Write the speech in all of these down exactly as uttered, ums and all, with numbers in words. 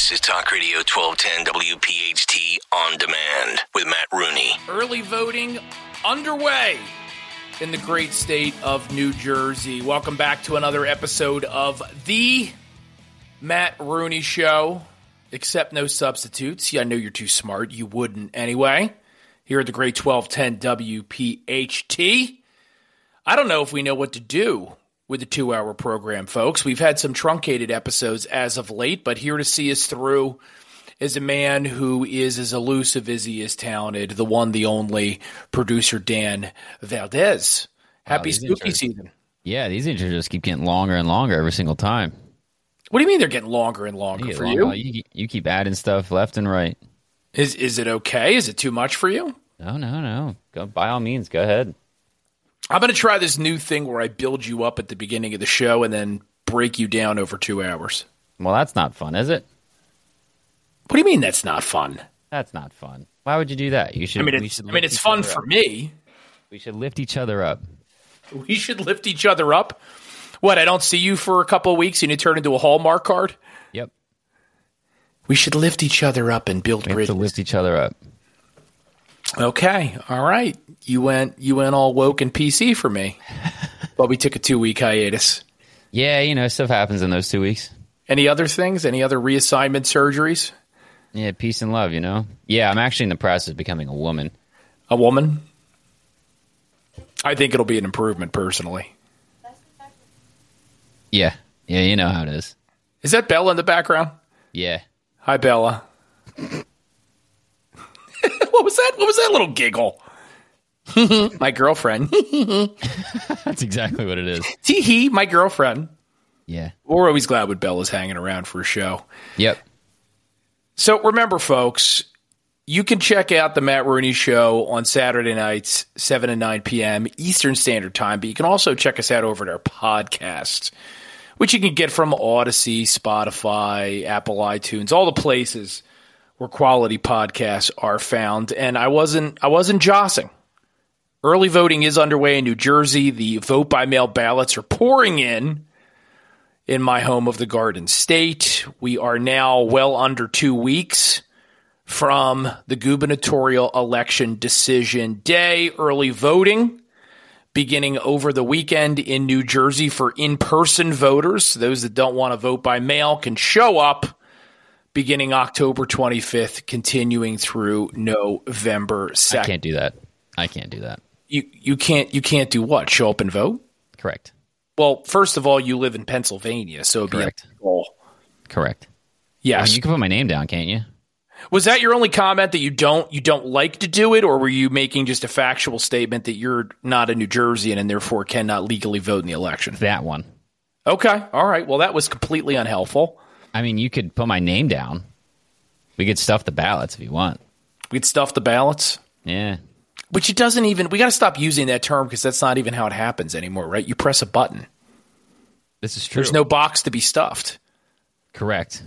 This is Talk Radio twelve ten W P H T On Demand with Matt Rooney. Early voting underway in the great state of New Jersey. Welcome back to another episode of the Matt Rooney Show. Accept no substitutes. Yeah, I know you're too smart. You wouldn't anyway. Here at the great twelve ten W P H T. I don't know if we know what to do with the two-hour program, folks. We've had some truncated episodes as of late, but here to see us through is a man who is as elusive as he is talented, the one, the only, producer Dan Valdez. Happy wow, spooky intros, season. Yeah, these intros just keep getting longer and longer every single time. What do you mean they're getting longer and longer for long, you? you? You keep adding stuff left and right. Is is it okay? Is it too much for you? No, no, no. Go, by all means, go ahead. I'm going to try this new thing where I build you up at the beginning of the show and then break you down over two hours. Well, that's not fun, is it? What do you mean that's not fun? That's not fun. Why would you do that? You should. I mean, we it's, should I mean, it's fun for up. me. We should lift each other up. We should lift each other up. What, I don't see you for a couple of weeks and you turn into a Hallmark card? Yep. We should lift each other up and build We bridges. have to lift each other up. Okay, all right. You went you went all woke and P C for me. But we took a two-week hiatus. Yeah, you know, stuff happens in those two weeks. Any other things? Any other reassignment surgeries? Yeah, peace and love, you know? Yeah, I'm actually in the process of becoming a woman. A woman? I think it'll be an improvement, personally. Yeah. Yeah, you know how it is. Is that Bella in the background? Yeah. Hi, Bella. What was that? What was that little giggle? My girlfriend. That's exactly what it is. Tee hee, my girlfriend. Yeah. We're always glad when Bella's hanging around for a show. Yep. So remember, folks, you can check out the Matt Rooney Show on Saturday nights, seven and nine p.m. Eastern Standard Time, but you can also check us out over at our podcast, which you can get from Odyssey, Spotify, Apple iTunes, all the places where quality podcasts are found. And I wasn't I wasn't jossing. Early voting is underway in New Jersey. The vote-by-mail ballots are pouring in in my home of the Garden State. We are now well under two weeks from the gubernatorial election decision day. Early voting beginning over the weekend in New Jersey for in-person voters. Those that don't want to vote by mail can show up beginning October twenty-fifth, continuing through November second. I can't do that. I can't do that. You you can't you can't do what? Show up and vote? Correct. Well, first of all, you live in Pennsylvania, so it'd Correct. be a goal. Correct. Yes. Well, you can put my name down, can't you? Was that your only comment that you don't you don't like to do it, or were you making just a factual statement that you're not a New Jerseyan and therefore cannot legally vote in the election? That one. Okay. All right. Well, that was completely unhelpful. I mean, you could put my name down. We could stuff the ballots if you want. We'd stuff the ballots. Yeah. Which it doesn't even, we got to stop using that term because that's not even how it happens anymore, right? You press a button. This is true. There's no box to be stuffed. Correct.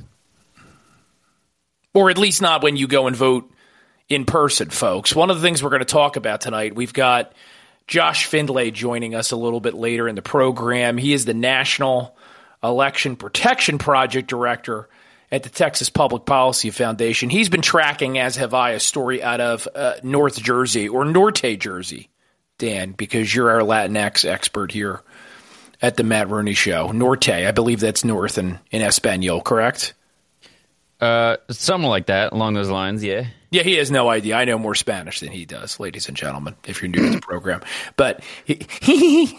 Or at least not when you go and vote in person, folks. One of the things we're going to talk about tonight, we've got Josh Findlay joining us a little bit later in the program. He is the National Election Protection Project Director at the Texas Public Policy Foundation. He's been tracking, as have I, a story out of uh, North Jersey, or Norte, Jersey, Dan, because you're our Latinx expert here at the Matt Rooney Show. Norte, I believe that's north in, in Espanol, correct? Uh, something like that, along those lines, yeah. Yeah, he has no idea. I know more Spanish than he does, ladies and gentlemen, if you're new to the program. But he, he,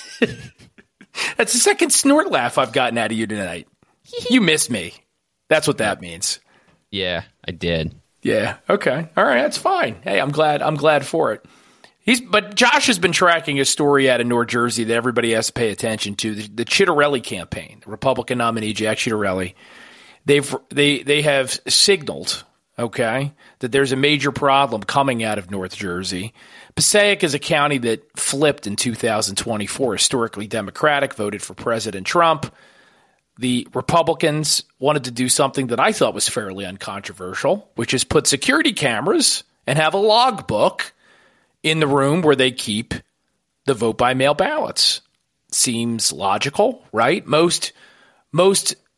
that's the second snort laugh I've gotten out of you tonight. You miss me. That's what that means. Yeah, I did. Yeah. Okay. All right. That's fine. Hey, I'm glad. I'm glad for it. He's, but Josh has been tracking a story out of North Jersey that everybody has to pay attention to. The, the Chitterelli campaign, the Republican nominee Jack Chitterelli. They've they they have signaled, okay, that there's a major problem coming out of North Jersey. Passaic is a county that flipped in two thousand twenty-four, historically Democratic, voted for President Trump. The Republicans wanted to do something that I thought was fairly uncontroversial, which is put security cameras and have a logbook in the room where they keep the vote-by-mail ballots. Seems logical, right? Most most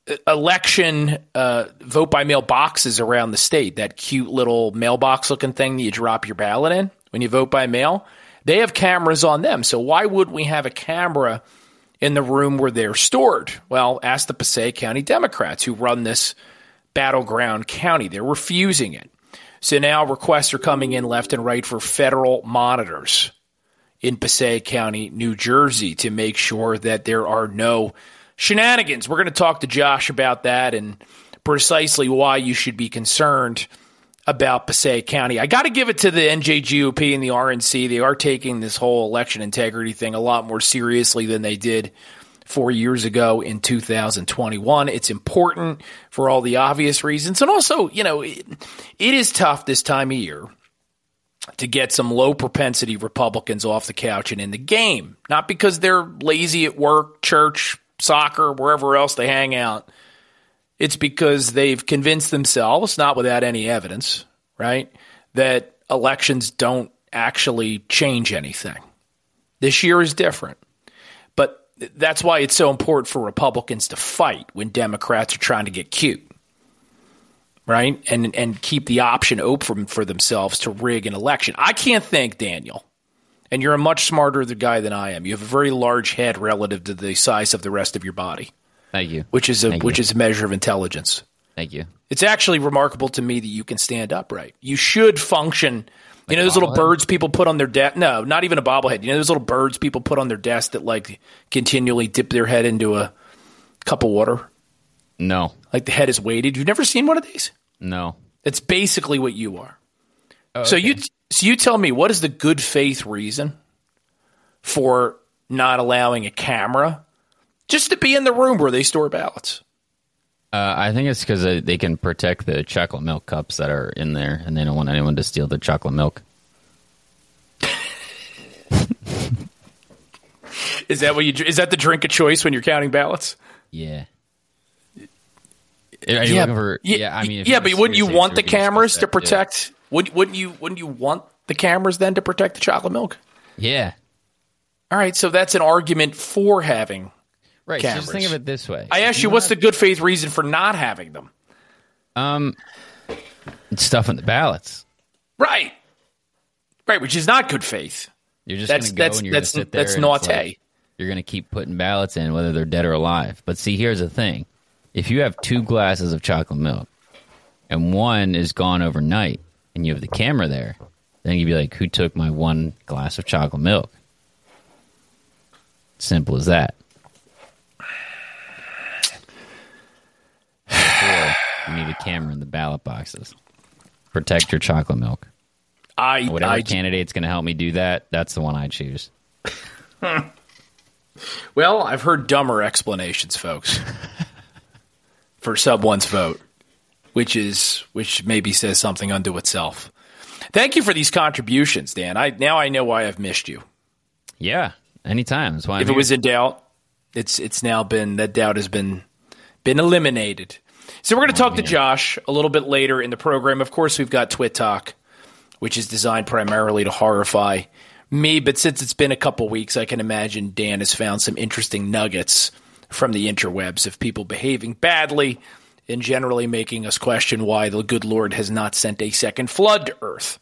election uh, vote by mail boxes around the state, that cute little mailbox looking thing that you drop your ballot in when you vote by mail, they have cameras on them. So why would we have a camera in the room where they're stored? Well, ask the Passaic County Democrats who run this battleground county. They're refusing it. So now requests are coming in left and right for federal monitors in Passaic County, New Jersey, to make sure that there are no shenanigans. We're going to talk to Josh about that and precisely why you should be concerned about Passaic County. I got to give it to the N J G O P and the R N C. They are taking this whole election integrity thing a lot more seriously than they did four years ago in two thousand twenty-one. It's important for all the obvious reasons. And also, you know, it, it is tough this time of year to get some low propensity Republicans off the couch and in the game. Not because they're lazy at work, church, soccer, wherever else they hang out. It's because they've convinced themselves, not without any evidence, right, that elections don't actually change anything. This year is different. But that's why it's so important for Republicans to fight when Democrats are trying to get cute, right, and and keep the option open for themselves to rig an election. I can't think, Daniel, and you're a much smarter guy than I am. You have a very large head relative to the size of the rest of your body. Thank you. Which is a Thank which you. is a measure of intelligence. Thank you. It's actually remarkable to me that you can stand upright. You should function. Like you know those little bobblehead? birds people put on their desk? No, not even a bobblehead. You know those little birds people put on their desk that like continually dip their head into a cup of water? No. Like the head is weighted. You've never seen one of these? No. That's basically what you are. Oh, So okay. you so you tell me, what is the good faith reason for not allowing a camera just to be in the room where they store ballots? Uh, I think it's because uh, they can protect the chocolate milk cups that are in there, and they don't want anyone to steal the chocolate milk. Is that what you? Is that the drink of choice when you're counting ballots? Yeah. Are you looking for? Yeah, I mean, if yeah, you but have a wouldn't you serious want answer, the we can discuss cameras to that, too. protect? Would, wouldn't you? Wouldn't you want the cameras then to protect the chocolate milk? Yeah. All right, so that's an argument for having Right. So cameras. just think of it this way. I asked you, what's the good faith reason for not having them? Um, it's stuff in the ballots. Right, right, which is not good faith. You're just That's going to go that's and you're going to that's sit there. that's and naute. it's like, you're going to keep putting ballots in, whether they're dead or alive. But see, here's the thing: if you have two glasses of chocolate milk, and one is gone overnight, and you have the camera there, then you'd be like, "Who took my one glass of chocolate milk?" Simple as that. Or you need a camera in the ballot boxes. Protect your chocolate milk. I, Whatever I candidate's going to help me do that, that's the one I choose. well, I've heard dumber explanations, folks, for sub one's vote, which is which maybe says something unto itself. Thank you for these contributions, Dan. I now I know why I've missed you. Yeah, anytime. That's why I'm If it here. was in doubt, it's it's now been that doubt has been been eliminated. So we're going to talk to Josh a little bit later in the program. Of course, we've got Twit Talk, which is designed primarily to horrify me. But since it's been a couple weeks, I can imagine Dan has found some interesting nuggets from the interwebs of people behaving badly and generally making us question why the good Lord has not sent a second flood to Earth.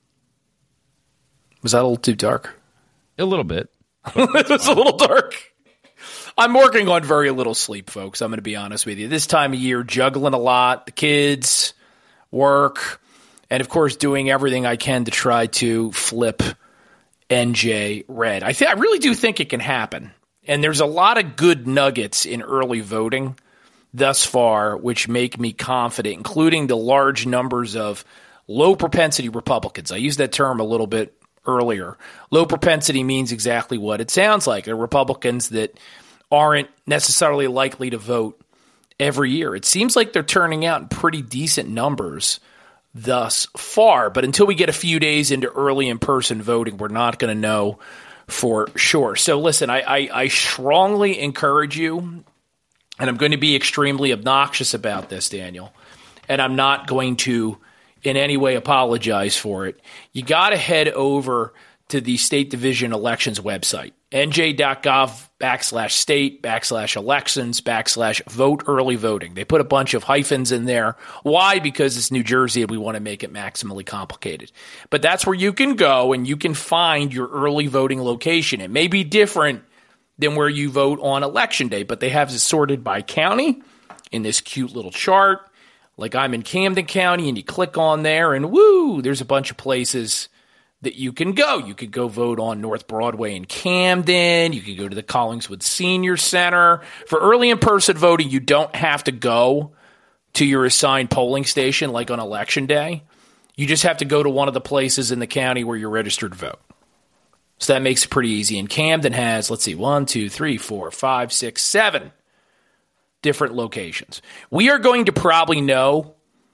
Was that a little too dark? A little bit. It was a little dark. I'm working on very little sleep, folks. I'm going to be honest with you. This time of year, juggling a lot, the kids, work, and of course, doing everything I can to try to flip N J red. I th- I really do think it can happen. And there's a lot of good nuggets in early voting thus far, which make me confident, including the large numbers of low propensity Republicans. I used that term a little bit earlier. Low propensity means exactly what it sounds like. They're Republicans that aren't necessarily likely to vote every year. It seems like they're turning out in pretty decent numbers thus far. But until we get a few days into early in-person voting, we're not going to know for sure. So listen, I, I, I strongly encourage you, and I'm going to be extremely obnoxious about this, Daniel, and I'm not going to in any way apologize for it. You got to head over to the State Division Elections website. nj.gov backslash state backslash elections backslash vote early voting. They put a bunch of hyphens in there. Why? Because it's New Jersey and we want to make it maximally complicated. But that's where you can go and you can find your early voting location. It may be different than where you vote on election day, but they have it sorted by county in this cute little chart. Like I'm in Camden County and you click on there and woo, there's a bunch of places that you can go. You could go vote on North Broadway in Camden. You could go to the Collingswood Senior Center. For early in-person voting, you don't have to go to your assigned polling station like on Election Day. You just have to go to one of the places in the county where you're registered to vote. So that makes it pretty easy. And Camden has, let's see, one, two, three, four, five, six, seven different locations. We are going to probably know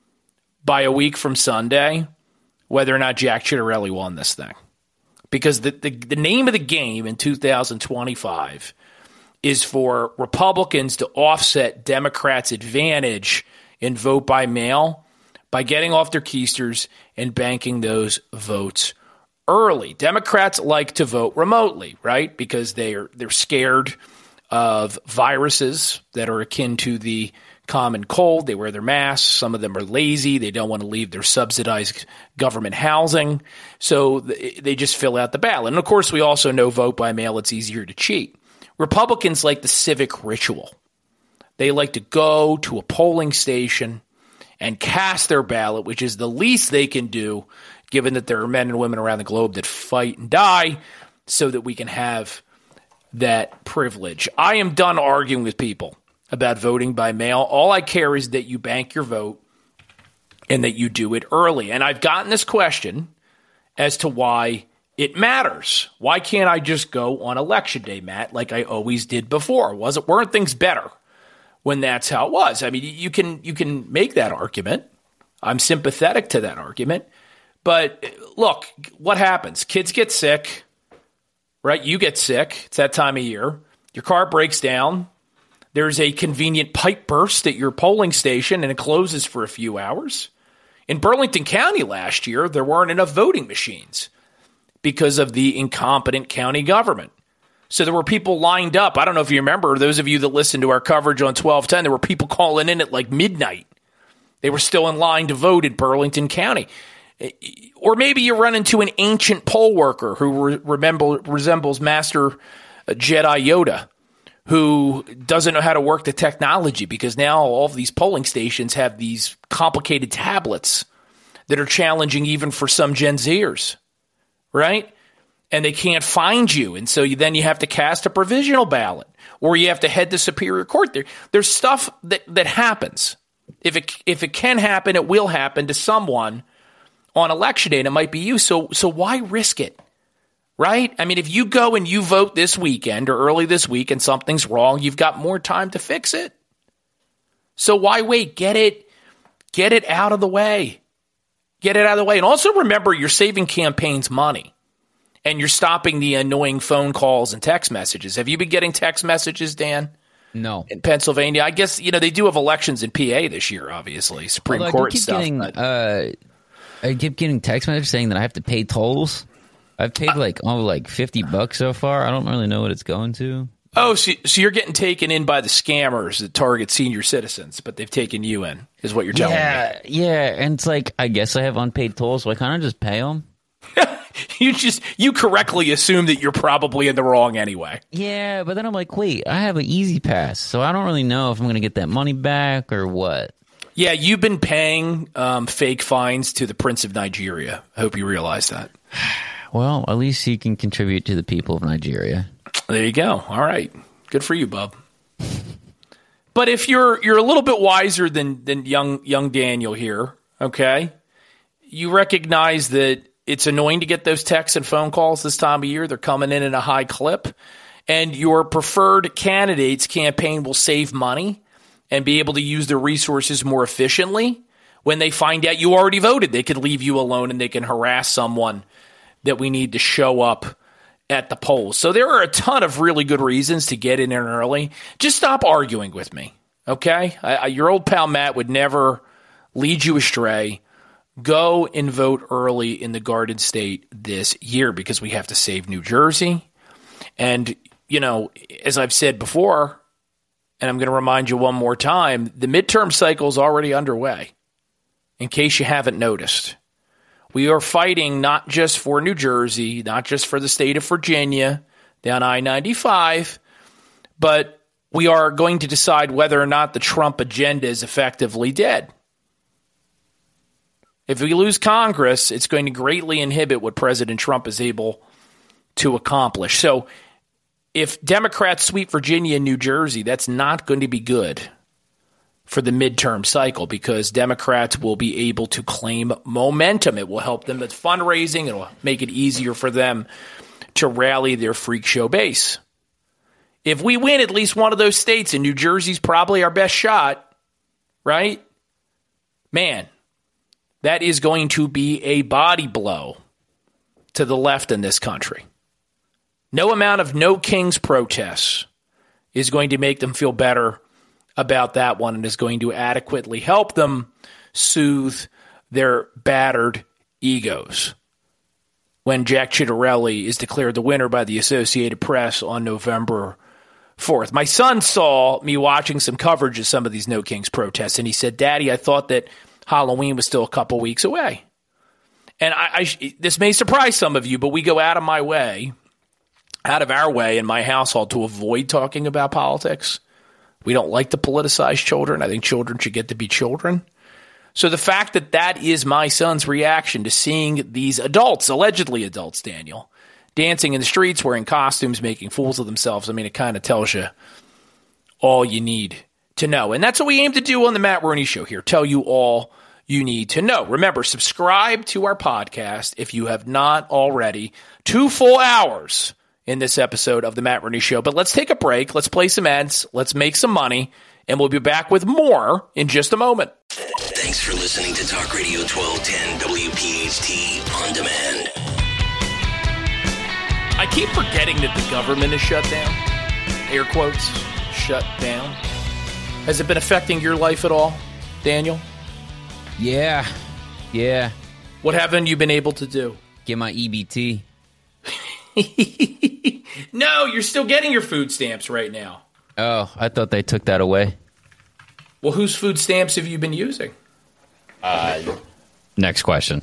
by a week from Sunday whether or not Jack Ciattarelli won this thing. Because the, the, the name of the game in two thousand twenty-five is for Republicans to offset Democrats' advantage in vote by mail by getting off their keisters and banking those votes early. Democrats like to vote remotely, right? Because they're they're scared of viruses that are akin to the common cold. They wear their masks. Some of them are lazy. They don't want to leave their subsidized government housing. So they just fill out the ballot. And of course, we also know vote by mail, it's easier to cheat. Republicans like the civic ritual. They like to go to a polling station and cast their ballot, which is the least they can do, given that there are men and women around the globe that fight and die so that we can have that privilege. I am done arguing with people about voting by mail. All I care is that you bank your vote and that you do it early. And I've gotten this question as to why it matters. Why can't I just go on Election Day, Matt, like I always did before? Was it, weren't things better when that's how it was? I mean, you can you can make that argument. I'm sympathetic to that argument. But look, what happens? Kids get sick, right? You get sick. It's that time of year. Your car breaks down. There's a convenient pipe burst at your polling station, and it closes for a few hours. In Burlington County last year, there weren't enough voting machines because of the incompetent county government. So there were people lined up. I don't know if you remember, those of you that listened to our coverage on twelve ten, there were people calling in at like midnight. They were still in line to vote in Burlington County. Or maybe you run into an ancient poll worker who re- remember, resembles Master Jedi Yoda, who doesn't know how to work the technology because now all of these polling stations have these complicated tablets that are challenging even for some Gen Zers, right? And they can't find you. And so you, then you have to cast a provisional ballot or you have to head to Superior Court. There, there's stuff that, that happens. If it, if it can happen, it will happen to someone on Election Day, and it might be you. So, so why risk it? Right? I mean, if you go and you vote this weekend or early this week and something's wrong, you've got more time to fix it. So why wait? Get it, get it out of the way. Get it out of the way. And also remember, you're saving campaigns money and you're stopping the annoying phone calls and text messages. Have you been getting text messages, Dan? No. In Pennsylvania? I guess, you know, they do have elections in P A this year, obviously. Supreme Although Court I keep stuff. Getting, but... uh, I keep getting text messages saying that I have to pay tolls. I've paid like oh like fifty bucks so far. I don't really know what it's going to. Oh, so, so you're getting taken in by the scammers that target senior citizens, but they've taken you in, is what you're telling yeah, me. Yeah, and it's like, I guess I have unpaid tolls, so I kind of just pay them. you just you correctly assume that you're probably in the wrong anyway. Yeah, but then I'm like, wait, I have an Easy Pass, so I don't really know if I'm going to get that money back or what. Yeah, you've been paying um, fake fines to the Prince of Nigeria. I hope you realize that. Well, at least he can contribute to the people of Nigeria. There you go. All right. Good for you, bub. But if you're you're a little bit wiser than than young young Daniel here, okay? You recognize that it's annoying to get those texts and phone calls this time of year. They're coming in at a high clip. And your preferred candidate's campaign will save money and be able to use their resources more efficiently. When they find out you already voted, they can leave you alone and they can harass someone that we need to show up at the polls. So there are a ton of really good reasons to get in there early. Just stop arguing with me, okay? I, I, your old pal Matt would never lead you astray. Go and vote early in the Garden State this year because we have to save New Jersey And, you know, as I've said before, and I'm going to remind you one more time, the midterm cycle is already underway, in case you haven't noticed. We are fighting not just for New Jersey, not just for the state of Virginia down I ninety-five, but we are going to decide whether or not the Trump agenda is effectively dead. If we lose Congress, it's going to greatly inhibit what President Trump is able to accomplish. So if Democrats sweep Virginia and New Jersey, that's not going to be good for the midterm cycle because Democrats will be able to claim momentum. It will help them with fundraising. It will make it easier for them to rally their freak show base. If we win at least one of those states, and New Jersey's probably our best shot, right? Man, that is going to be a body blow to the left in this country. No amount of No Kings protests is going to make them feel better about that one and is going to adequately help them soothe their battered egos when Jack Ciattarelli is declared the winner by the Associated Press on November fourth. My son saw me watching some coverage of some of these No Kings protests, and he said, Daddy, I thought that Halloween was still a couple weeks away. And I, I, this may surprise some of you, but we go out of my way, out of our way in my household to avoid talking about politics. We don't like to politicize children. I think children should get to be children. So the fact that that is my son's reaction to seeing these adults, allegedly adults, Daniel, dancing in the streets, wearing costumes, making fools of themselves, I mean, it kind of tells you all you need to know. And that's what we aim to do on the Matt Rooney Show here, tell you all you need to know. Remember, subscribe to our podcast if you have not already. Two full hours in this episode of the Matt Rooney Show. But let's take a break. Let's play some ads. Let's make some money. And we'll be back with more in just a moment. Thanks for listening to Talk Radio twelve ten W P H T On Demand. I keep forgetting that the government is shut down. Air quotes, shut down. Has it been affecting your life at all, Daniel? Yeah. Yeah. What haven't you been able to do? Get my E B T. No, you're still getting your food stamps right now. Oh, I thought they took that away. Well, whose food stamps have you been using? Uh, next question.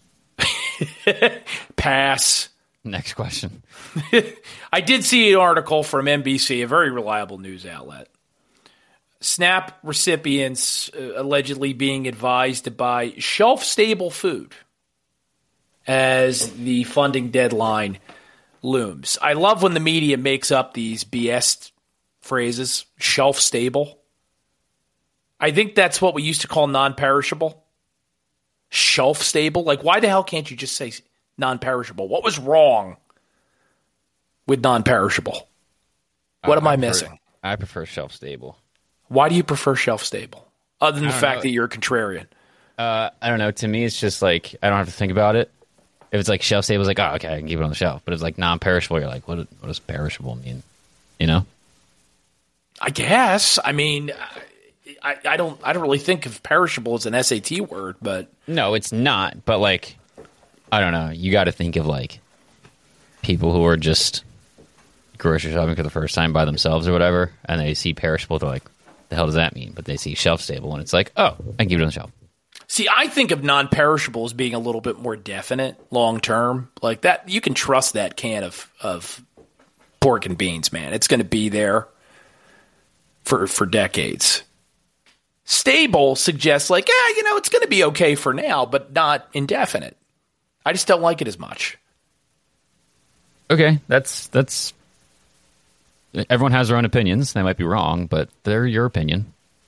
Pass. Next question. I did see an article from N B C, a very reliable news outlet. SNAP recipients uh, allegedly being advised to buy shelf-stable food as the funding deadline looms. I love when the media makes up these B S phrases, shelf-stable. I think that's what we used to call non-perishable. Shelf-stable. Like, why the hell can't you just say non-perishable? What was wrong with non-perishable? What uh, am I, I prefer, missing? I prefer shelf-stable. Why do you prefer shelf-stable? Other than the fact know. that you're a contrarian. Uh, I don't know. To me, it's just like, I don't have to think about it. If it's like shelf-stable, it's like, oh, okay, I can keep it on the shelf. But if it's like non-perishable, you're like, what, what does perishable mean? You know? I guess. I mean, I, I don't I don't really think of perishable as an S A T word, but... No, it's not. But like, I don't know. You got to think of like people who are just grocery shopping for the first time by themselves or whatever, and they see perishable, they're like, the hell does that mean? But they see shelf-stable, and it's like, oh, I can keep it on the shelf. See, I think of non-perishable as being a little bit more definite, long-term. Like that, you can trust that can of, of pork and beans, man. It's going to be there for for decades. Stable suggests like, yeah, you know, it's going to be okay for now, but not indefinite. I just don't like it as much. Okay, that's that's. Everyone has their own opinions. They might be wrong, but they're your opinion.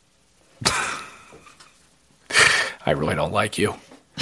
I really don't like you.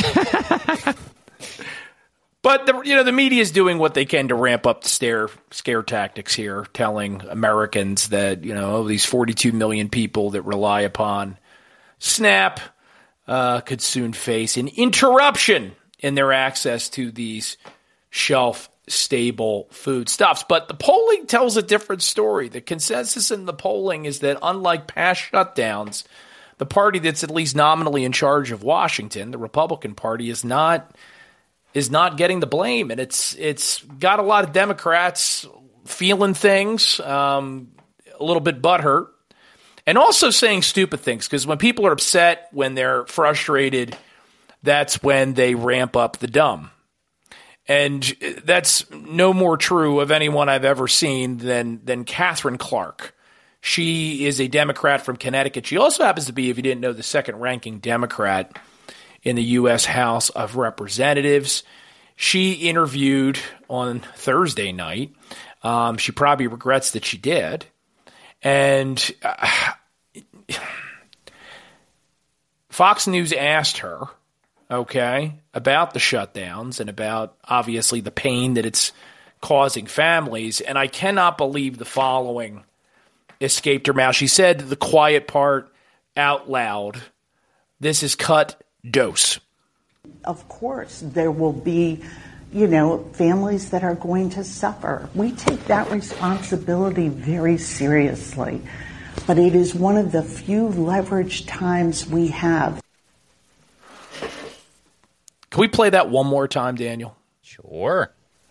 But the, you know, the media is doing what they can to ramp up the scare scare tactics here, telling Americans that, you know, these forty-two million people that rely upon SNAP uh, could soon face an interruption in their access to these shelf-stable foodstuffs. But the polling tells a different story. The consensus in the polling is that unlike past shutdowns, the party that's at least nominally in charge of Washington, the Republican Party, is not is not getting the blame, and it's it's got a lot of Democrats feeling things, um, a little bit butthurt, and also saying stupid things. Because when people are upset, when they're frustrated, that's when they ramp up the dumb. And that's no more true of anyone I've ever seen than than Katherine Clark. She is a Democrat from Connecticut. She also happens to be, if you didn't know, the second-ranking Democrat in the U S House of Representatives. She interviewed on Thursday night. Um, she probably regrets that she did. And uh, Fox News asked her, okay, about the shutdowns and about, obviously, the pain that it's causing families. And I cannot believe the following escaped her mouth. She said the quiet part out loud. This is cut dose. Of course, there will be, you know, families that are going to suffer. We take that responsibility very seriously, but it is one of the few leveraged times we have. Can we play that one more time, Daniel? Sure.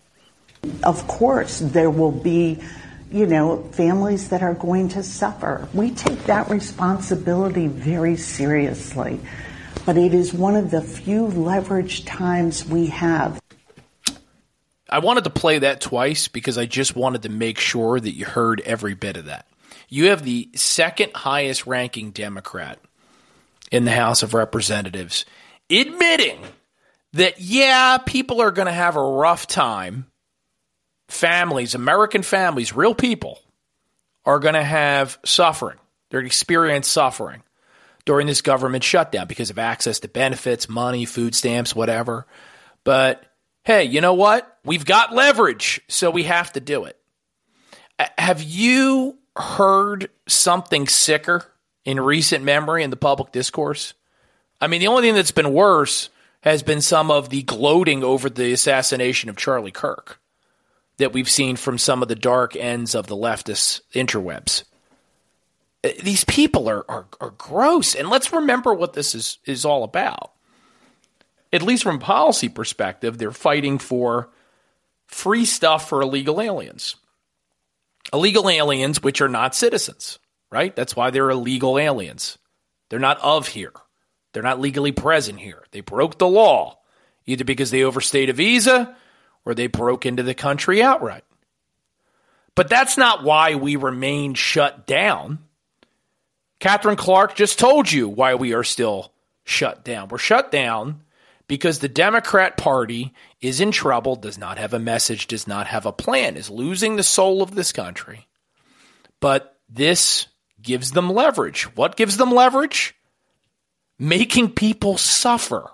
Of course, there will be, you know, families that are going to suffer. We take that responsibility very seriously, but it is one of the few leveraged times we have. I wanted to play that twice because I just wanted to make sure that you heard every bit of that. You have the second highest ranking Democrat in the House of Representatives admitting that, yeah, people are going to have a rough time. Families, American families, real people, are going to have suffering. They're going to experience suffering during this government shutdown because of access to benefits, money, food stamps, whatever. But, hey, you know what? We've got leverage, so we have to do it. Have you heard something sicker in recent memory in the public discourse? I mean, the only thing that's been worse has been some of the gloating over the assassination of Charlie Kirk that we've seen from some of the dark ends of the leftist interwebs. These people are, are, are gross. And let's remember what this is, is all about. At least from a policy perspective, they're fighting for free stuff for illegal aliens. Illegal aliens, which are not citizens, right? That's why they're illegal aliens. They're not of here. They're not legally present here. They broke the law, either because they overstayed a visa or they broke into the country outright. But that's not why we remain shut down. Katherine Clark just told you why we are still shut down. We're shut down because the Democrat Party is in trouble, does not have a message, does not have a plan, is losing the soul of this country. But this gives them leverage. What gives them leverage? Making people suffer.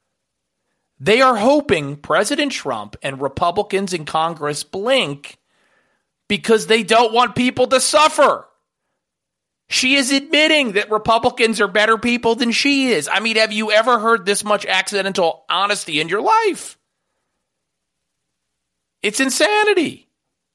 They are hoping President Trump and Republicans in Congress blink because they don't want people to suffer. She is admitting that Republicans are better people than she is. I mean, have you ever heard this much accidental honesty in your life? It's insanity.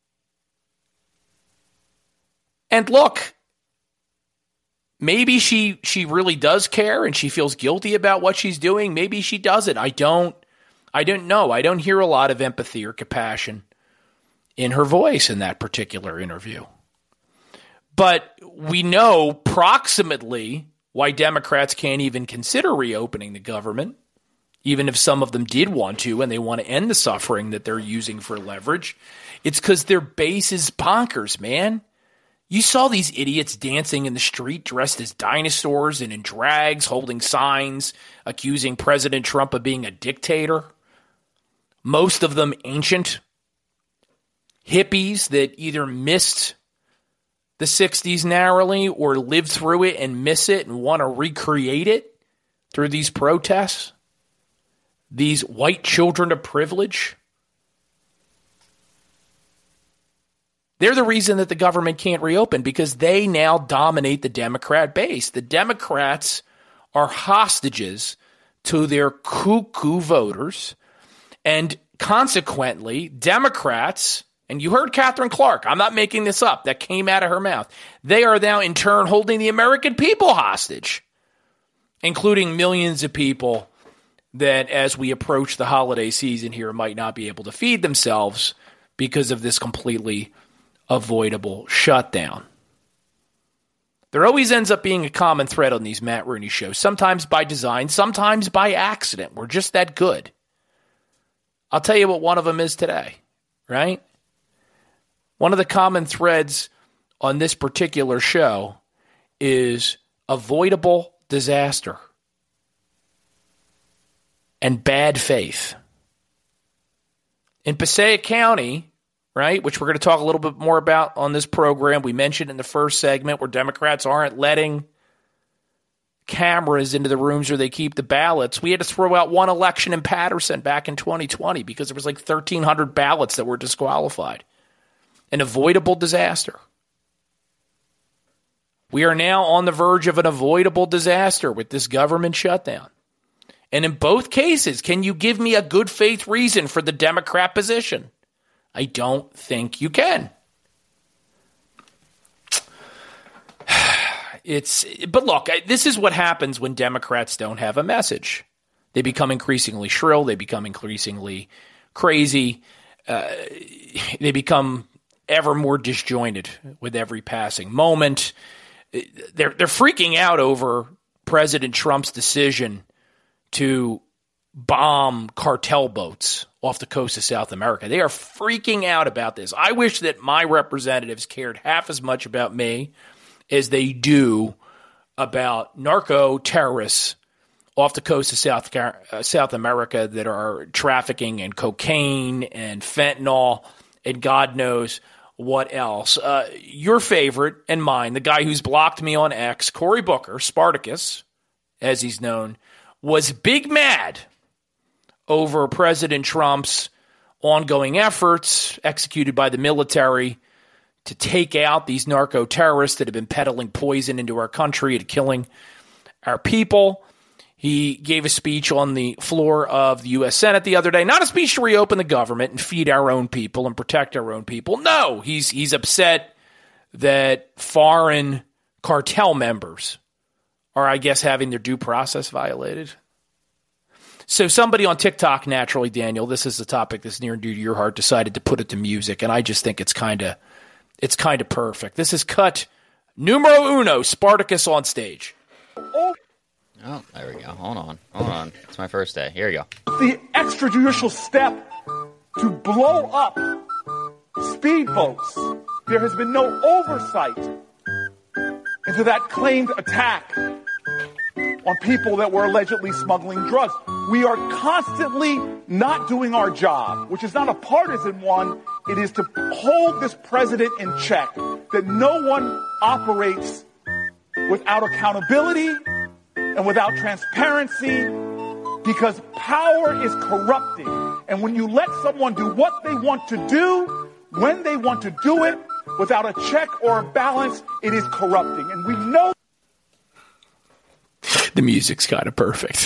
And look, maybe she she really does care and she feels guilty about what she's doing. Maybe she doesn't. I don't I don't know. I don't hear a lot of empathy or compassion in her voice in that particular interview. But we know proximately why Democrats can't even consider reopening the government, even if some of them did want to and they want to end the suffering that they're using for leverage. It's because their base is bonkers, man. You saw these idiots dancing in the street dressed as dinosaurs and in drags, holding signs, accusing President Trump of being a dictator. Most of them ancient hippies that either missed the sixties narrowly or lived through it and miss it and want to recreate it through these protests. These white children of privilege. They're the reason that the government can't reopen because they now dominate the Democrat base. The Democrats are hostages to their cuckoo voters, and consequently, Democrats, and you heard Katherine Clark, I'm not making this up, that came out of her mouth, they are now in turn holding the American people hostage, including millions of people that as we approach the holiday season here might not be able to feed themselves because of this completely avoidable shutdown. There always ends up being a common thread on these Matt Rooney shows, sometimes by design, sometimes by accident. We're just that good. I'll tell you what one of them is today, right? One of the common threads on this particular show is avoidable disaster and bad faith. In Passaic County, right, which we're going to talk a little bit more about on this program. We mentioned in the first segment where Democrats aren't letting cameras into the rooms where they keep the ballots. We had to throw out one election in Patterson back in twenty twenty because there was like thirteen hundred ballots that were disqualified. An avoidable disaster. We are now on the verge of an avoidable disaster with this government shutdown. And in both cases, can you give me a good faith reason for the Democrat position? I don't think you can. It's, but look, this is what happens when Democrats don't have a message. They become increasingly shrill. They become increasingly crazy. Uh, they become ever more disjointed with every passing moment. They're they're freaking out over President Trump's decision to bomb cartel boats off the coast of South America. They are freaking out about this. I wish that my representatives cared half as much about me as they do about narco terrorists off the coast of South uh, South America that are trafficking in cocaine and fentanyl and God knows what else. Uh, your favorite and mine, the guy who's blocked me on X, Cory Booker, Spartacus, as he's known, was big mad over President Trump's ongoing efforts executed by the military to take out these narco terrorists that have been peddling poison into our country and killing our people. He gave a speech on the floor of the U S Senate the other day. Not a speech to reopen the government and feed our own people and protect our own people. No, he's he's upset that foreign cartel members are, I guess, having their due process violated. So somebody on TikTok, naturally, Daniel, this is the topic that's near and dear to your heart, decided to put it to music, and I just think it's kind of it's kind of perfect. This is cut numero uno, Spartacus on stage. Oh, there we go. Hold on. Hold on. It's my first day. Here we go. The extrajudicial step to blow up speedboats. There has been no oversight into that claimed attack on people that were allegedly smuggling drugs. We are constantly not doing our job, which is not a partisan one. It is to hold this president in check, that no one operates without accountability and without transparency, because power is corrupting. And when you let someone do what they want to do, when they want to do it, without a check or a balance, it is corrupting. And we know the music's kind of perfect.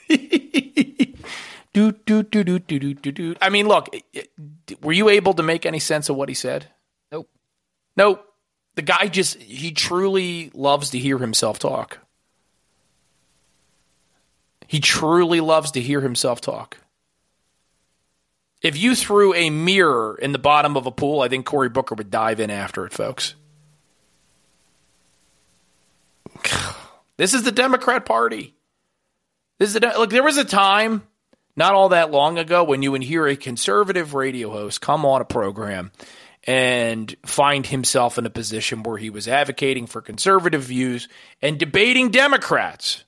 do, do, do, do, do, do, do, do. I mean, look, were you able to make any sense of what he said? Nope. Nope. The guy just, he truly loves to hear himself talk. He truly loves to hear himself talk. If you threw a mirror in the bottom of a pool, I think Cory Booker would dive in after it, folks. This is the Democrat Party. This is the, look, there was a time not all that long ago when you would hear a conservative radio host come on a program and find himself in a position where he was advocating for conservative views and debating Democrats,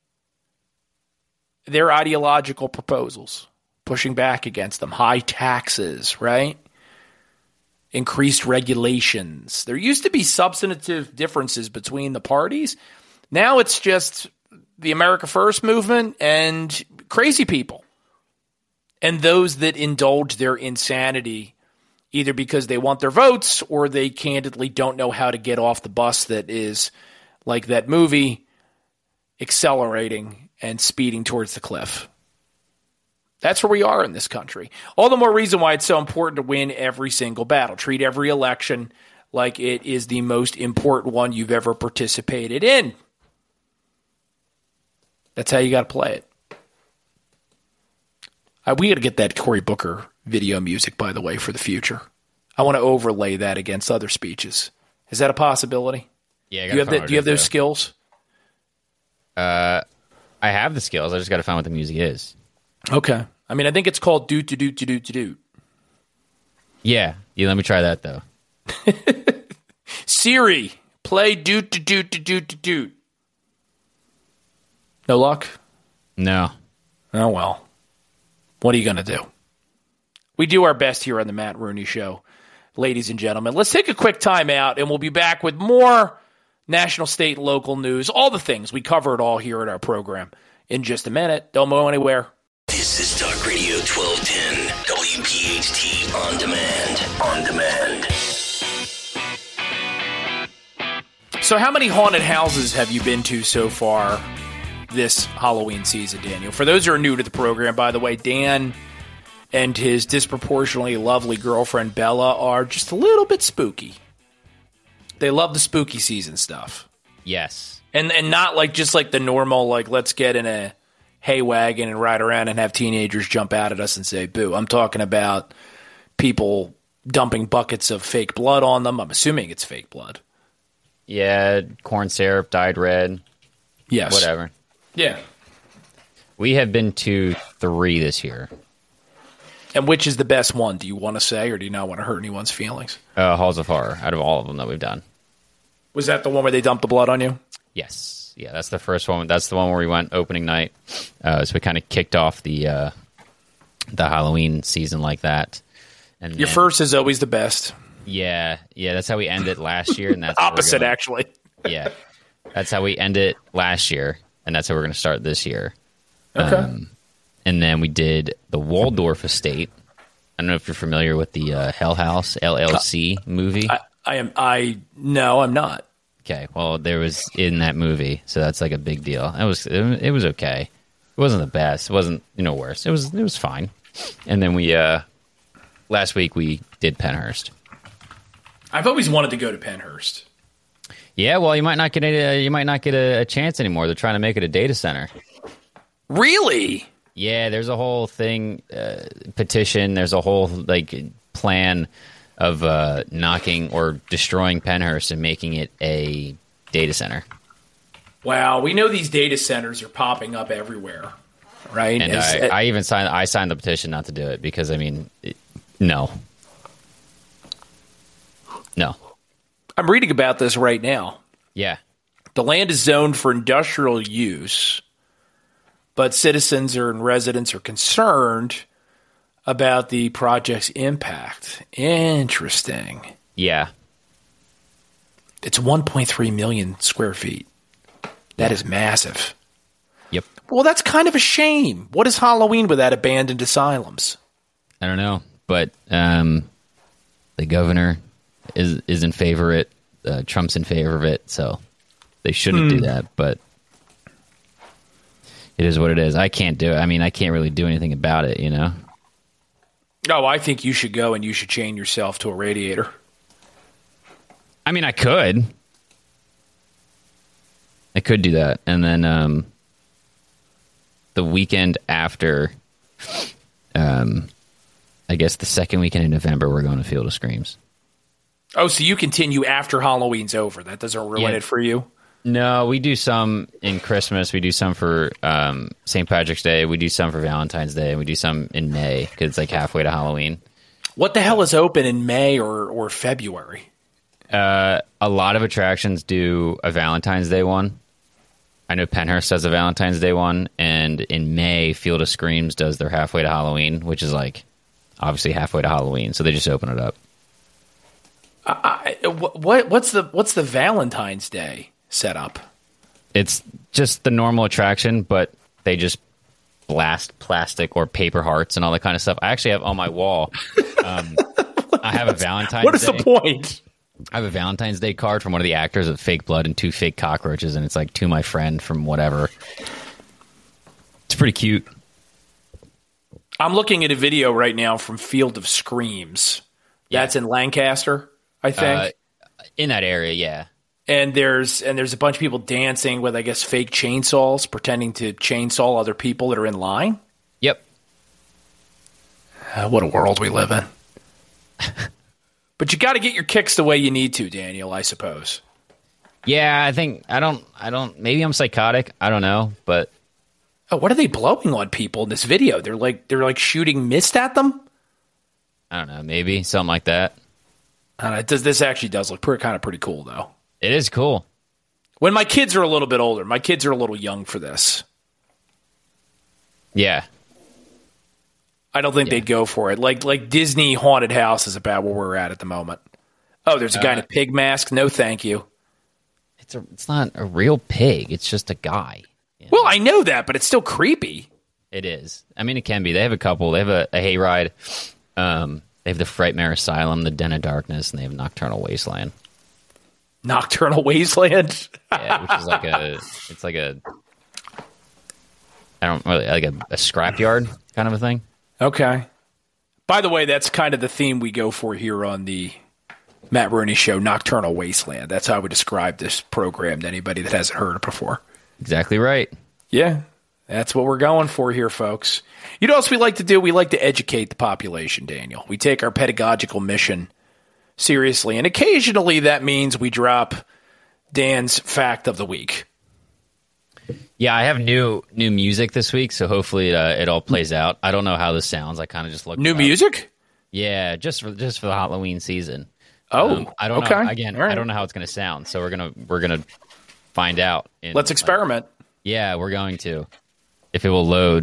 their ideological proposals, pushing back against them. High taxes, right? Increased regulations. There used to be substantive differences between the parties. Now it's just the America First movement and crazy people. And those that indulge their insanity either because they want their votes or they candidly don't know how to get off the bus that is, like that movie, accelerating and speeding towards the cliff. That's where we are in this country. All the more reason why it's so important to win every single battle. Treat every election like it is the most important one you've ever participated in. That's how you got to play it. Uh, we got to get that Cory Booker video music, by the way, for the future. I want to overlay that against other speeches. Is that a possibility? Yeah. I Do you have gotta the, find Do you have what it those is, skills? though. Uh, I have the skills. I just got to find what the music is. Okay. I mean, I think it's called doot to doot to doot to doot. Yeah. Yeah. Let me try that though. Siri, play doot to doot to doot to doot. No luck? No. Oh, well. What are you going to do? We do our best here on the Matt Rooney Show, ladies and gentlemen. Let's take a quick time out, and we'll be back with more national, state, and local news. All the things. We cover it all here at our program in just a minute. Don't go anywhere. This is Talk Radio twelve ten, W P H T On Demand. On Demand. So how many haunted houses have you been to so far this Halloween season, Daniel? For those who are new to the program, by the way, Dan and his disproportionately lovely girlfriend, Bella, are just a little bit spooky. They love the spooky season stuff. Yes. And and not like just like the normal, like, let's get in a hay wagon and ride around and have teenagers jump out at us and say, boo. I'm talking about people dumping buckets of fake blood on them. I'm assuming it's fake blood. Yeah. Corn syrup, dyed red. Yes. Whatever. Yeah. We have been to three this year. And which is the best one? Do you want to say, or do you not want to hurt anyone's feelings? Uh, Halls of Horror, out of all of them that we've done. Was that the one where they dumped the blood on you? Yes. Yeah, that's the first one. That's the one where we went opening night. Uh, so we kind of kicked off the uh, the Halloween season like that. And Your then, first is always the best. Yeah. Yeah, that's how we ended last year. And that's how we're Opposite, going- actually. Yeah. That's how we ended last year. And that's how we're going to start this year. Okay. Um, and then we did the Waldorf Estate. I don't know if you're familiar with the uh, Hell House L L C movie. I, I am. I no, I'm not. Okay, well, there was in that movie, so that's like a big deal. It was it, it was okay. It wasn't the best. It wasn't you know worse. It was it was fine. And then we uh, last week we did Penhurst. I've always wanted to go to Penhurst. Yeah, well, you might not get a you might not get a, a chance anymore. They're trying to make it a data center. Really? Yeah, there's a whole thing, uh, petition. There's a whole like plan of uh, knocking or destroying Penhurst and making it a data center. Wow, we know these data centers are popping up everywhere, right? And As- I, I even signed. I signed the petition not to do it because I mean, it, no, no. I'm reading about this right now. Yeah, The land is zoned for industrial use, but citizens or residents are concerned about the project's impact. Interesting. yeah. It's one point three million square feet. That is massive. Yep. Well, that's kind of a shame. What is Halloween without abandoned asylums? I don't know, but um, the governor is is in favor of it. Uh, Trump's in favor of it, so they shouldn't do that. But it is what it is. I can't do it. I mean, I can't really do anything about it, you know? Oh, I think you should go and you should chain yourself to a radiator. I mean, I could. I could do that. And then um, the weekend after, um, I guess the second weekend in November, we're going to Field of Screams. Oh, so you continue after Halloween's over. That doesn't ruin Yeah. it for you? No, we do some in Christmas. We do some for um, Saint Patrick's Day. We do some for Valentine's Day. And we do some in May because it's like halfway to Halloween. What the hell is open in May or, or February? Uh, a lot of attractions do a Valentine's Day one. I know Penhurst does a Valentine's Day one. And in May, Field of Screams does their halfway to Halloween, which is like obviously halfway to Halloween. So they just open it up. I, what what's the what's the Valentine's Day setup? It's just the normal attraction, but they just blast plastic or paper hearts and all that kind of stuff. I actually have on my wall. Um, I have a Valentine's. What is Day. the point? I have a Valentine's Day card from one of the actors of Fake Blood and two fake cockroaches, and it's like to my friend from whatever. It's pretty cute. I'm looking at a video right now from Field of Screams. Yeah. That's in Lancaster, I think. Uh, in that area, yeah. and there's and there's a bunch of people dancing with, I guess, fake chainsaws, pretending to chainsaw other people that are in line. Yep. Uh, what a world we live in. But you got to get your kicks the way you need to, Daniel, I suppose. Yeah, I think I don't. I don't. Maybe I'm psychotic. I don't know, but oh, what are they blowing on people in this video? They're like they're like shooting mist at them. I don't know. Maybe something like that. I don't know, it does this actually does look pretty, kind of pretty cool though. It is cool. When my kids are a little bit older, my kids are a little young for this. Yeah. I don't think Yeah. they'd go for it. Like like Disney Haunted House is about where we're at at the moment. Oh, there's a guy Uh, in a pig mask. No, thank you. It's a. It's not a real pig. It's just a guy. You know? Well, I know that, but it's still creepy. It is. I mean, it can be. They have a couple. They have a, a hayride. Um, they have the Frightmare Asylum, the Den of Darkness, and they have Nocturnal Wasteland. Nocturnal Wasteland. Yeah, which is like a. It's like a. I don't really like a, a scrapyard kind of a thing. Okay. By the way, that's kind of the theme we go for here on the Matt Rooney Show, Nocturnal Wasteland. That's how I would describe this program to anybody that hasn't heard it before. Exactly right. Yeah, that's what we're going for here, folks. You know what else we like to do? We like to educate the population, Daniel. We take our pedagogical mission seriously, and occasionally that means we drop Dan's fact of the week. Yeah, I have new new music this week, so hopefully it, uh, it all plays out. I don't know how this sounds. I kind of just looked New it up. music? Yeah, just for just for the Halloween season. Oh, Um, I don't okay. know. Again, All right. I don't know how it's going to sound, so we're gonna we're gonna find out. in, Let's like- experiment. yeah, we're going to. If it will load.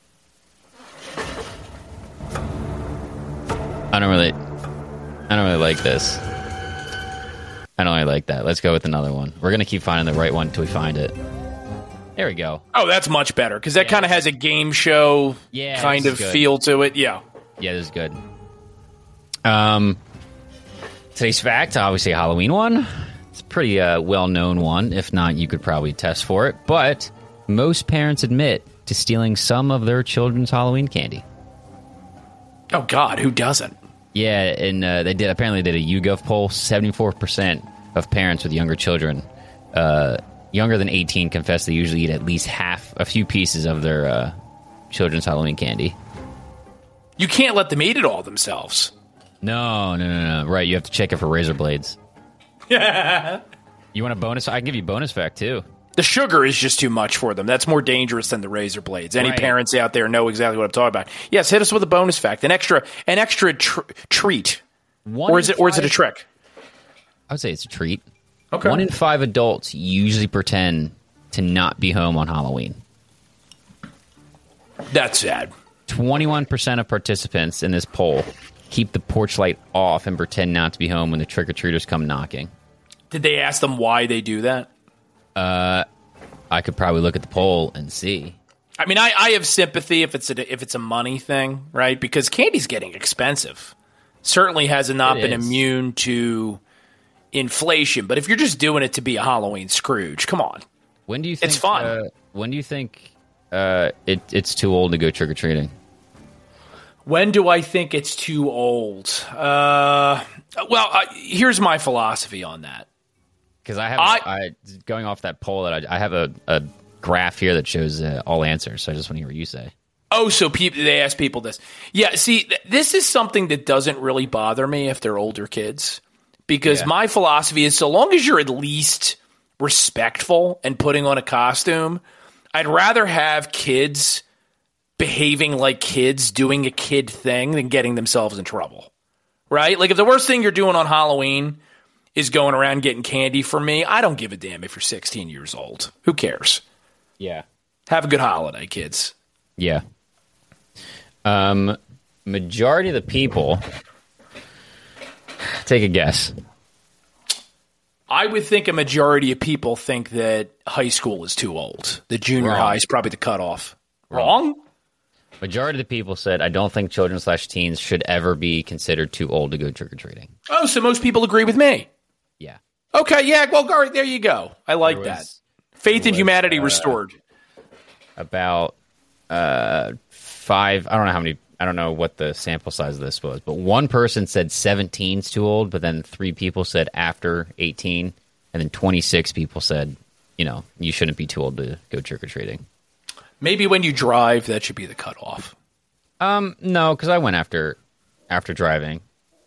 I don't really. I don't really like this. I don't really like that. Let's go with another one. We're gonna keep finding the right one until we find it. There we go. Oh, that's much better because that Yeah. kind of has a game show Yeah, kind this of is good. feel to it. Yeah. Yeah, this is good. Um, today's fact, obviously a Halloween one. It's a pretty uh, well-known one. If not, you could probably test for it. But most parents admit to stealing some of their children's Halloween candy. Oh God, who doesn't? Yeah, and uh, they did apparently did a YouGov poll. seventy-four percent of parents with younger children, uh, younger than eighteen, confess they usually eat at least half, a few pieces of their uh, children's Halloween candy. You can't let them eat it all themselves. No, no, no, no. Right, you have to check it for razor blades. Yeah. You want a bonus? I can give you a bonus fact, too. The sugar is just too much for them. That's more dangerous than the razor blades. Any Right. parents out there know exactly what I'm talking about. Yes, hit us with a bonus fact, an extra, an extra tr- treat, One or is in it, or is it a five- trick? I would say it's a treat. Okay. One in five adults usually pretend to not be home on Halloween. That's sad. twenty-one percent of participants in this poll keep the porch light off and pretend not to be home when the trick-or-treaters come knocking. Did they ask them why they do that? I could probably look at the poll and see. I mean, I, I have sympathy if it's a, if it's a money thing, right? Because candy's getting expensive. Certainly has not It been is. immune to inflation. But if you're just doing it to be a Halloween Scrooge, come on. When do you think? It's fun. Uh, when do you think uh, it, it's too old to go trick-or-treating? When do I think it's too old? Uh, well, uh, here's my philosophy on that. Because I have, I- I, going off that poll, that I, I have a, a graph here that shows uh, all answers. So I just want to hear what you say. Oh, so people they ask people this. Yeah, see, th- this is something that doesn't really bother me if they're older kids, because Yeah. my philosophy is so long as you're at least respectful and putting on a costume, I'd rather have kids behaving like kids doing a kid thing than getting themselves in trouble. Right? Like if the worst thing you're doing on Halloween is going around getting candy from me, I don't give a damn if you're sixteen years old. Who cares? Yeah. Have a good holiday, kids. Yeah. Um, majority of the people. Take a guess. I would think a majority of people think that high school is too old. The junior Wrong. high is probably the cutoff. Wrong? Majority of the people said, I don't think children slash teens should ever be considered too old to go trick-or-treating. Oh, so most people agree with me. Yeah. Okay, yeah, well, all right, there you go. I like There that. was- Faith in was, humanity uh, restored. About uh, five, I don't know how many, I don't know what the sample size of this was, but one person said seventeen's too old, but then three people said after eighteen, and then twenty-six people said, you know, you shouldn't be too old to go trick-or-treating. Maybe when you drive, that should be the cutoff. Um, no, because I went after after driving.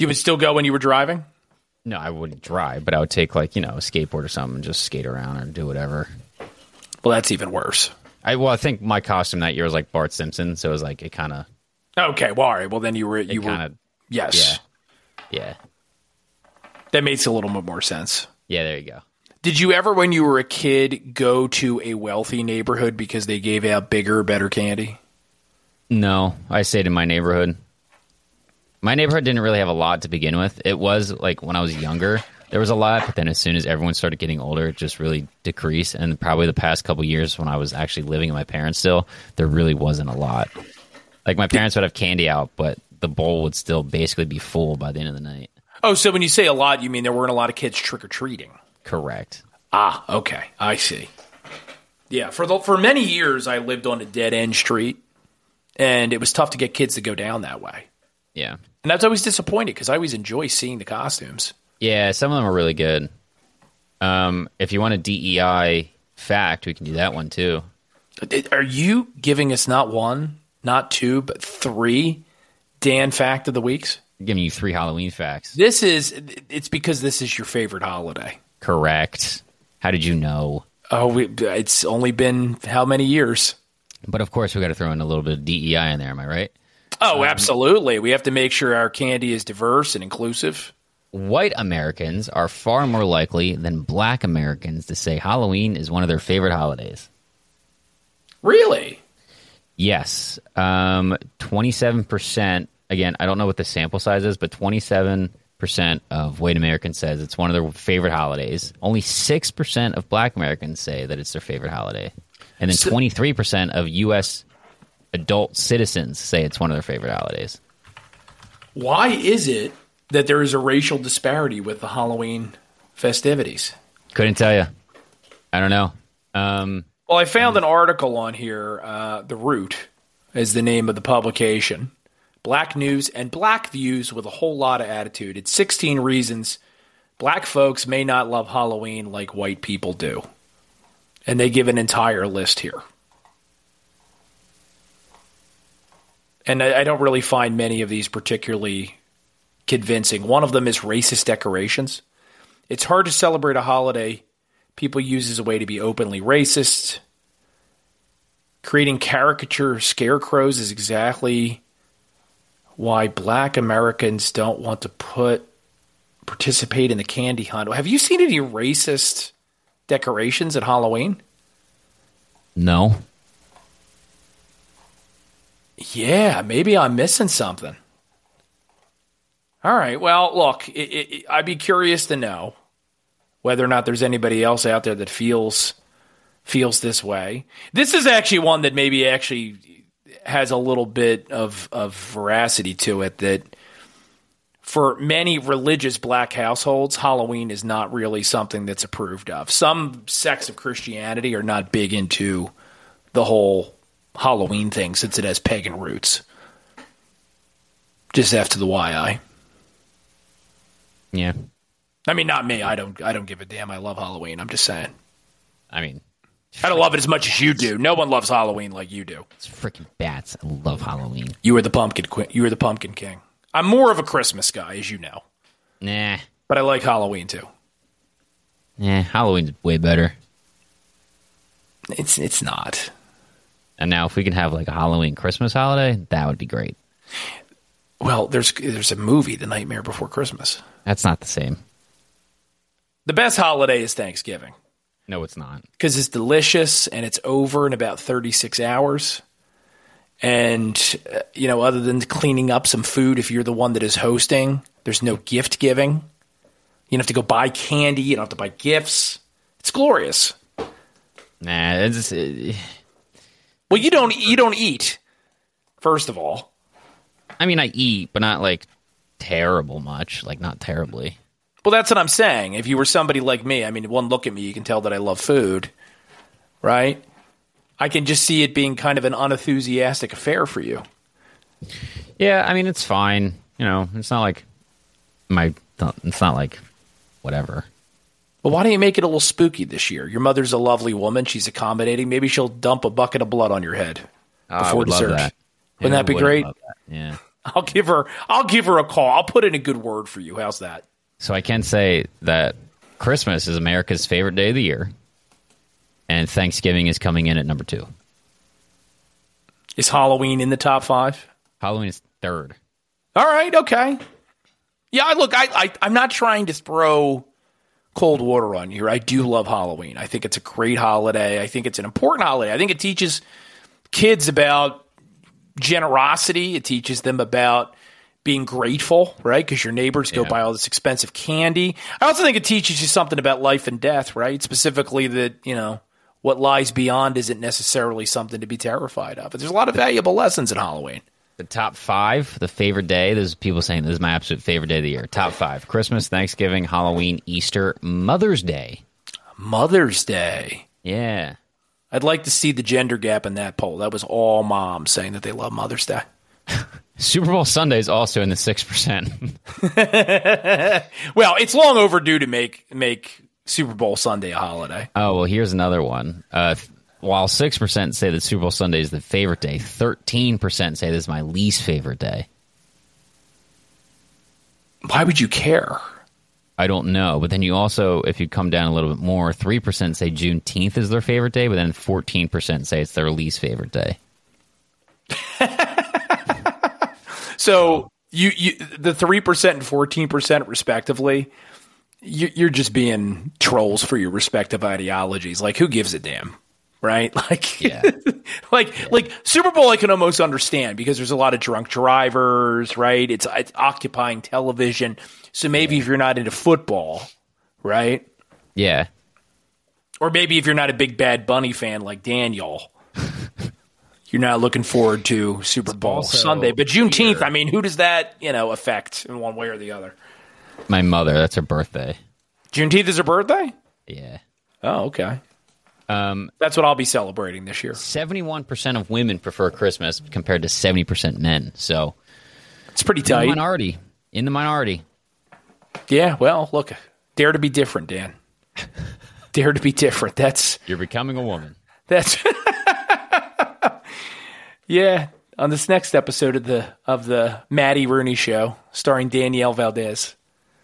You would still go when you were driving? No, I wouldn't drive, but I would take like, you know, a skateboard or something and just skate around or do whatever. Well, that's even worse. I well, I think my costume that year was like Bart Simpson, so it was like it kind of. Okay, well, all right. Well, then you were you kinda, were yes, yeah, yeah. That makes a little bit more sense. Yeah, there you go. Did you ever, when you were a kid, go to a wealthy neighborhood because they gave out bigger, better candy? No, I stayed in my neighborhood. My neighborhood didn't really have a lot to begin with. It was like when I was younger, there was a lot, but then as soon as everyone started getting older, it just really decreased. And probably the past couple years when I was actually living with my parents still, there really wasn't a lot. Like my parents would have candy out, but the bowl would still basically be full by the end of the night. Oh, so when you say a lot, you mean there weren't a lot of kids trick-or-treating? Correct. Ah, okay. I see. Yeah, for the, for many years, I lived on a dead-end street, and it was tough to get kids to go down that way. Yeah. And I was always disappointed because I always enjoy seeing the costumes. Yeah, some of them are really good. Um, if you want a D E I fact, we can do that one too. Are you giving us not one, not two, but three Dan Fact of the Weeks? I'm giving you three Halloween facts. This is, it's because this is your favorite holiday. Correct. How did you know? Oh, we, it's only been how many years? But of course, we got to throw in a little bit of D E I in there. Am I right? Oh, absolutely. We have to make sure our candy is diverse and inclusive. White Americans are far more likely than black Americans to say Halloween is one of their favorite holidays. Really? Yes. Um, twenty-seven percent, again, I don't know what the sample size is, but twenty-seven percent of white Americans says it's one of their favorite holidays. Only six percent of black Americans say that it's their favorite holiday. And then so, twenty-three percent of U S adult citizens say it's one of their favorite holidays. Why is it that there is a racial disparity with the Halloween festivities? Couldn't tell you. I don't know. Um, well, I found an article on here. Uh, The Root is the name of the publication. Black News and Black Views with a whole lot of attitude. It's sixteen reasons black folks may not love Halloween like white people do. And they give an entire list here. And I, I don't really find many of these particularly convincing. One of them is racist decorations. It's hard to celebrate a holiday people use as a way to be openly racist. Creating caricature scarecrows is exactly why black Americans don't want to put participate in the candy hunt. Have you seen any racist decorations at Halloween? No. Yeah, maybe I'm missing something. All right. Well, look, it, it, I'd be curious to know whether or not there's anybody else out there that feels feels this way. This is actually one that maybe actually has a little bit of, of veracity to it, that for many religious black households, Halloween is not really something that's approved of. Some sects of Christianity are not big into the whole Halloween thing since it has pagan roots. Just F to the Y I. Yeah. I mean, not me. I don't I don't give a damn. I love Halloween. I'm just saying. I mean, I don't love it as much as you do. No one loves Halloween like you do. It's freaking bats. I love Halloween. You are the pumpkin queen. You are the pumpkin king. I'm more of a Christmas guy, as you know. Nah. But I like Halloween too. Yeah, Halloween's way better. It's it's not. And now if we can have like a Halloween Christmas holiday, that would be great. Well, there's there's a movie, The Nightmare Before Christmas. That's not the same. The best holiday is Thanksgiving. No, it's not. Because it's delicious and it's over in about thirty-six hours. And, uh, you know, other than cleaning up some food, if you're the one that is hosting, there's no gift giving. You don't have to go buy candy. You don't have to buy gifts. It's glorious. Nah, it's... Uh, well, you don't, you don't eat, first of all. I mean, I eat, but not, like, terrible much. Like, not terribly. Well, that's what I'm saying. If you were somebody like me, I mean, one look at me, you can tell that I love food, right? I can just see it being kind of an unenthusiastic affair for you. Yeah, I mean, it's fine. You know, it's not like my, it's not like whatever. Well, why don't you make it a little spooky this year? Your mother's a lovely woman. She's accommodating. Maybe she'll dump a bucket of blood on your head oh, before I would dessert. love that. Wouldn't yeah, that be would great? Love that. Yeah. I'll give her. I'll give her a call. I'll put in a good word for you. How's that? So I can say that Christmas is America's favorite day of the year, and Thanksgiving is coming in at number two. Is Halloween in the top five? Halloween is third. All right. Okay. Yeah. I Look, I, I I'm not trying to throw cold water on you here. I do love Halloween. I think it's a great holiday. I think it's an important holiday. I think it teaches kids about generosity. It teaches them about being grateful, right? Because your neighbors go Yeah. buy all this expensive candy. I also think it teaches you something about life and death, right? Specifically that, you know, what lies beyond isn't necessarily something to be terrified of. But there's a lot of valuable lessons in Halloween. The top five, the favorite day. There's people saying this is my absolute favorite day of the year. Top five: Christmas, Thanksgiving, Halloween, Easter, Mother's Day. Mother's Day. Yeah. I'd like to see the gender gap in that poll. That was all moms saying that they love Mother's Day. Super Bowl Sunday is also in the six percent. Well, it's long overdue to make make Super Bowl Sunday a holiday. Oh, well, here's another one. Uh, while six percent say that Super Bowl Sunday is the favorite day, thirteen percent say this is my least favorite day. Why would you care? I don't know. But then you also, if you come down a little bit more, three percent say Juneteenth is their favorite day, but then fourteen percent say it's their least favorite day. So you, you the three percent and fourteen percent respectively, you, you're just being trolls for your respective ideologies. Like, who gives a damn? Right? Like, Yeah. like, Yeah. like Super Bowl, I can almost understand because there's a lot of drunk drivers, right? It's, it's occupying television. So maybe if you're not into football, right? Yeah. Or maybe if you're not a big Bad Bunny fan like Daniel, you're not looking forward to Super Bowl also Sunday. But Juneteenth, here. I mean, who does that, you know, affect in one way or the other? My mother, that's her birthday. Juneteenth is her birthday? Yeah. Oh, okay. Um, That's what I'll be celebrating this year. seventy-one percent of women prefer Christmas compared to seventy percent men. So, It's pretty in the tight. minority. In the minority. Yeah, well, look, dare to be different, Dan. Dare to be different. That's You're becoming a woman. that's yeah. On this next episode of the of the Maddie Rooney Show, starring Danielle Valdez.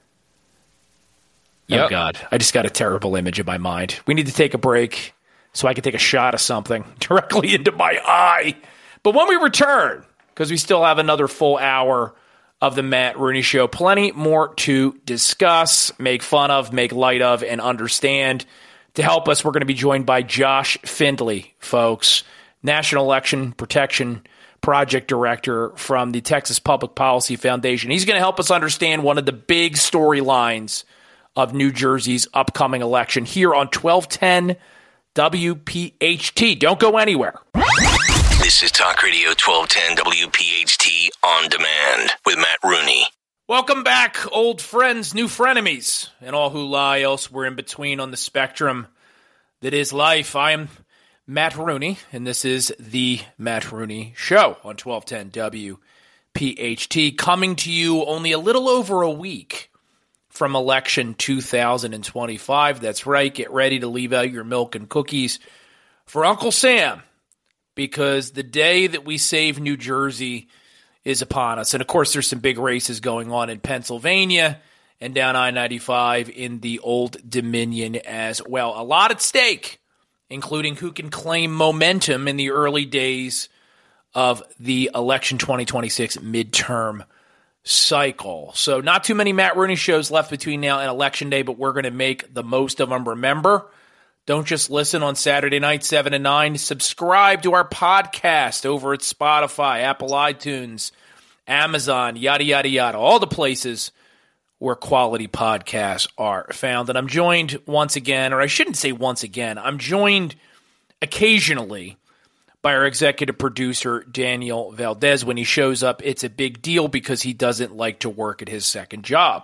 Oh Yep. God, I just got a terrible image in my mind. We need to take a break so I can take a shot of something directly into my eye. But when we return, because we still have another full hour of the Matt Rooney Show, plenty more to discuss, make fun of, make light of, and understand. To help us, we're going to be joined by Josh Findley, folks, National Election Protection Project Director from the Texas Public Policy Foundation. He's going to help us understand one of the big storylines of New Jersey's upcoming election here on twelve ten W P H T. Don't go anywhere. This is Talk Radio twelve ten W P H T On Demand with Matt Rooney. Welcome back, old friends, new frenemies, and all who lie elsewhere in between on the spectrum that is life. I am Matt Rooney, and this is the Matt Rooney Show on twelve ten W P H T, coming to you only a little over a week from election two thousand twenty-five. That's right. Get ready to leave out your milk and cookies for Uncle Sam, because the day that we save New Jersey is upon us. And, of course, there's some big races going on in Pennsylvania and down I ninety-five in the Old Dominion as well. A lot at stake, including who can claim momentum in the early days of the election twenty twenty-six midterm cycle. So not too many Matt Rooney shows left between now and Election Day, but we're going to make the most of them. Remember, don't just listen on Saturday night, seven to nine. Subscribe to our podcast over at Spotify, Apple iTunes, Amazon, yada, yada, yada, all the places where quality podcasts are found. And I'm joined once again, or I shouldn't say once again, I'm joined occasionally by our executive producer, Daniel Valdez. When he shows up, it's a big deal because he doesn't like to work at his second job.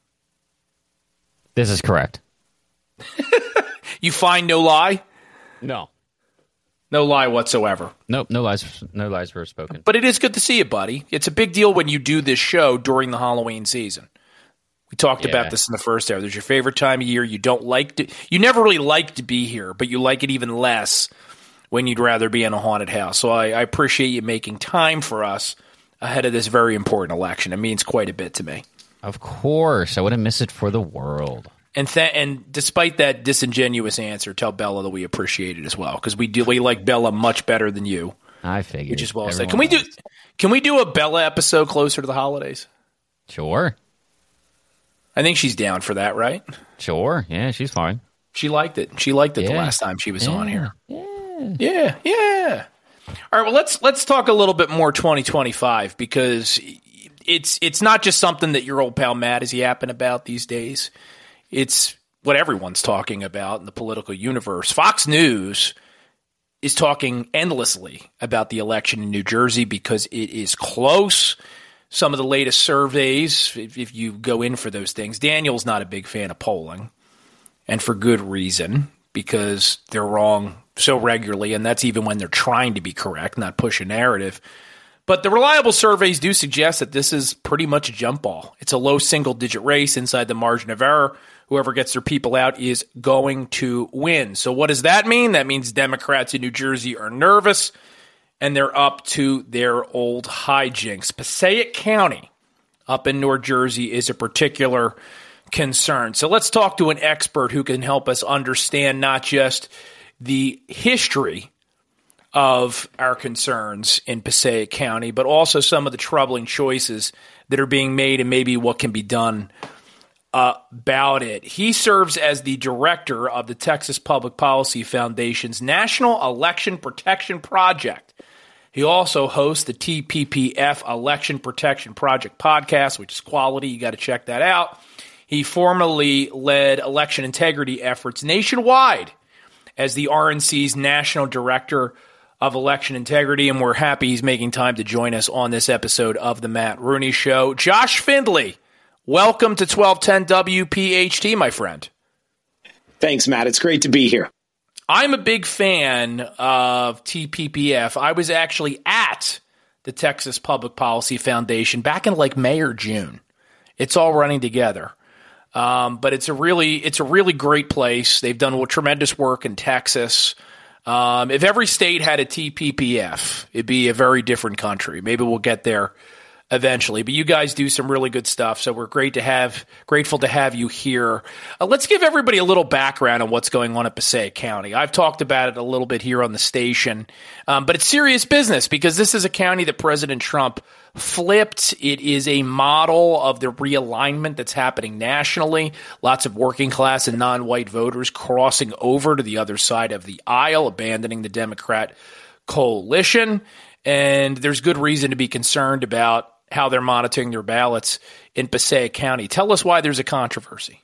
This is correct. You find no lie? No. No lie whatsoever. Nope, no lies no lies were spoken. But it is good to see you, buddy. It's a big deal when you do this show during the Halloween season. We talked Yeah. about this in the first hour. There's your favorite time of year. You don't like to, you never really like to be here, but you like it even less when you'd rather be in a haunted house. So I, I appreciate you making time for us. ahead of this very important election. It means quite a bit to me. Of course. I wouldn't miss it for the world. And th- and despite that disingenuous answer, tell Bella that we appreciate it as well, because we do we like Bella much better than you. I figured. Which is well said. Everyone Can we do knows. Can we do a Bella episode closer to the holidays? Sure. I think she's down for that, right? Sure. Yeah, she's fine. She liked it. She liked it the Yeah. last time she was Yeah. on here. Yeah. Yeah, yeah. All right, well let's let's talk a little bit more twenty twenty-five, because it's it's not just something that your old pal Matt is yapping about these days. It's what everyone's talking about in the political universe. Fox News is talking endlessly about the election in New Jersey because it is close. Some of the latest surveys, if, if you go in for those things, Daniel's not a big fan of polling, and for good reason, because they're wrong so regularly, and that's even when they're trying to be correct, not push a narrative. But the reliable surveys do suggest that this is pretty much a jump ball. It's a low single-digit race inside the margin of error. Whoever gets their people out is going to win. So what does that mean? That means Democrats in New Jersey are nervous, and they're up to their old hijinks. Passaic County up in North Jersey is a particular concern. So let's talk to an expert who can help us understand not just the history of our concerns in Passaic County, but also some of the troubling choices that are being made and maybe what can be done uh, about it. He serves as the director of the Texas Public Policy Foundation's National Election Protection Project. He also hosts the T P P F Election Protection Project podcast, which is quality. You got to check that out. He formerly led election integrity efforts nationwide as the R N C's National Director of Election Integrity, and we're happy he's making time to join us on this episode of The Matt Rooney Show. Josh Findley, welcome to twelve ten W P H T, my friend. Thanks, Matt. It's great to be here. I'm a big fan of T P P F. I was actually at the Texas Public Policy Foundation back in like May or June. It's all running together. Um, but it's a really it's a really great place. They've done tremendous work in Texas. Um, if every state had a T P P F, it'd be a very different country. Maybe we'll get there eventually. But you guys do some really good stuff, so we're great to have grateful to have you here. Uh, let's give everybody a little background on what's going on at Passaic County. I've talked about it a little bit here on the station, um, but it's serious business because this is a county that President Trump flipped. It is a model of the realignment that's happening nationally. Lots of working class and non-white voters crossing over to the other side of the aisle, abandoning the Democrat coalition. And there's good reason to be concerned about how they're monitoring their ballots in Passaic County. Tell us why there's a controversy.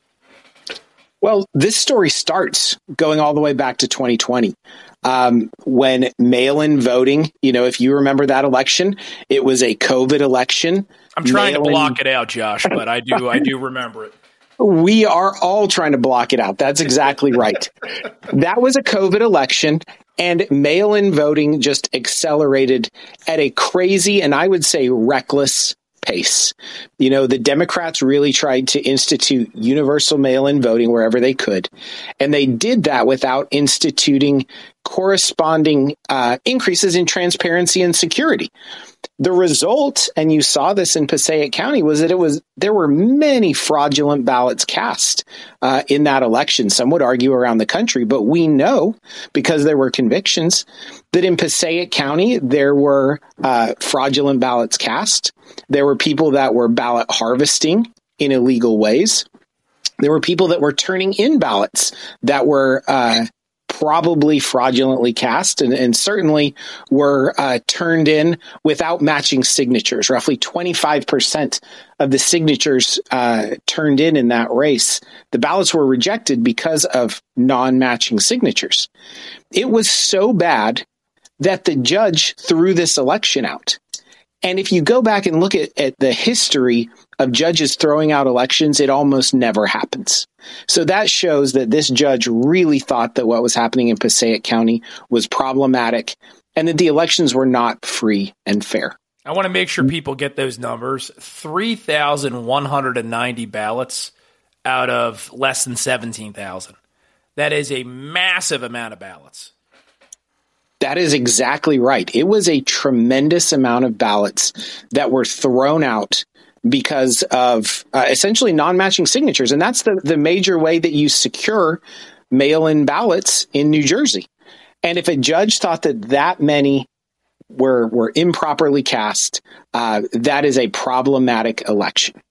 Well, this story starts going all the way back to twenty twenty. Um, when mail-in voting, you know, if you remember that election, it was a COVID election. I'm trying Mail-in- to block it out, Josh, but I do I do remember it. We are all trying to block it out. That's exactly right. That was a COVID election, and mail-in voting just accelerated at a crazy and I would say reckless pace. You know, the Democrats really tried to institute universal mail-in voting wherever they could, and they did that without instituting corresponding uh, increases in transparency and security. The result, and you saw this in Passaic County, was that it was there were many fraudulent ballots cast uh, in that election. Some would argue around the country, but we know because there were convictions that in Passaic County there were uh, fraudulent ballots cast. There were people that were ballot harvesting in illegal ways. There were people that were turning in ballots that were uh, probably fraudulently cast and, and certainly were uh, turned in without matching signatures. Roughly twenty-five percent of the signatures uh, turned in in that race, the ballots were rejected because of non-matching signatures. It was so bad that the judge threw this election out. And if you go back and look at, at the history of judges throwing out elections, it almost never happens. So that shows that this judge really thought that what was happening in Passaic County was problematic and that the elections were not free and fair. I want to make sure people get those numbers. three thousand one hundred ninety ballots out of less than seventeen thousand. That is a massive amount of ballots. That is exactly right. It was a tremendous amount of ballots that were thrown out because of uh, essentially non-matching signatures. And that's the, the major way that you secure mail-in ballots in New Jersey. And if a judge thought that that many were, were improperly cast, uh, that is a problematic election.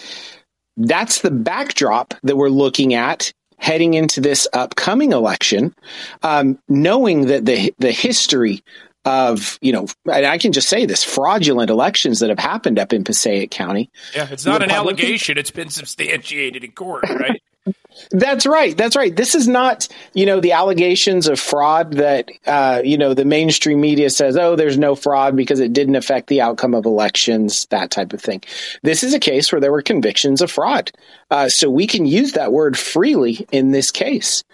That's the backdrop that we're looking at heading into this upcoming election, um, knowing that the the history of, you know, and I can just say this, fraudulent elections that have happened up in Passaic County. Yeah, it's not an allegation. It's been substantiated in court, right? That's right. That's right. This is not, you know, the allegations of fraud that, uh, you know, the mainstream media says, oh, there's no fraud because it didn't affect the outcome of elections, that type of thing. This is a case where there were convictions of fraud. Uh, so we can use that word freely in this case.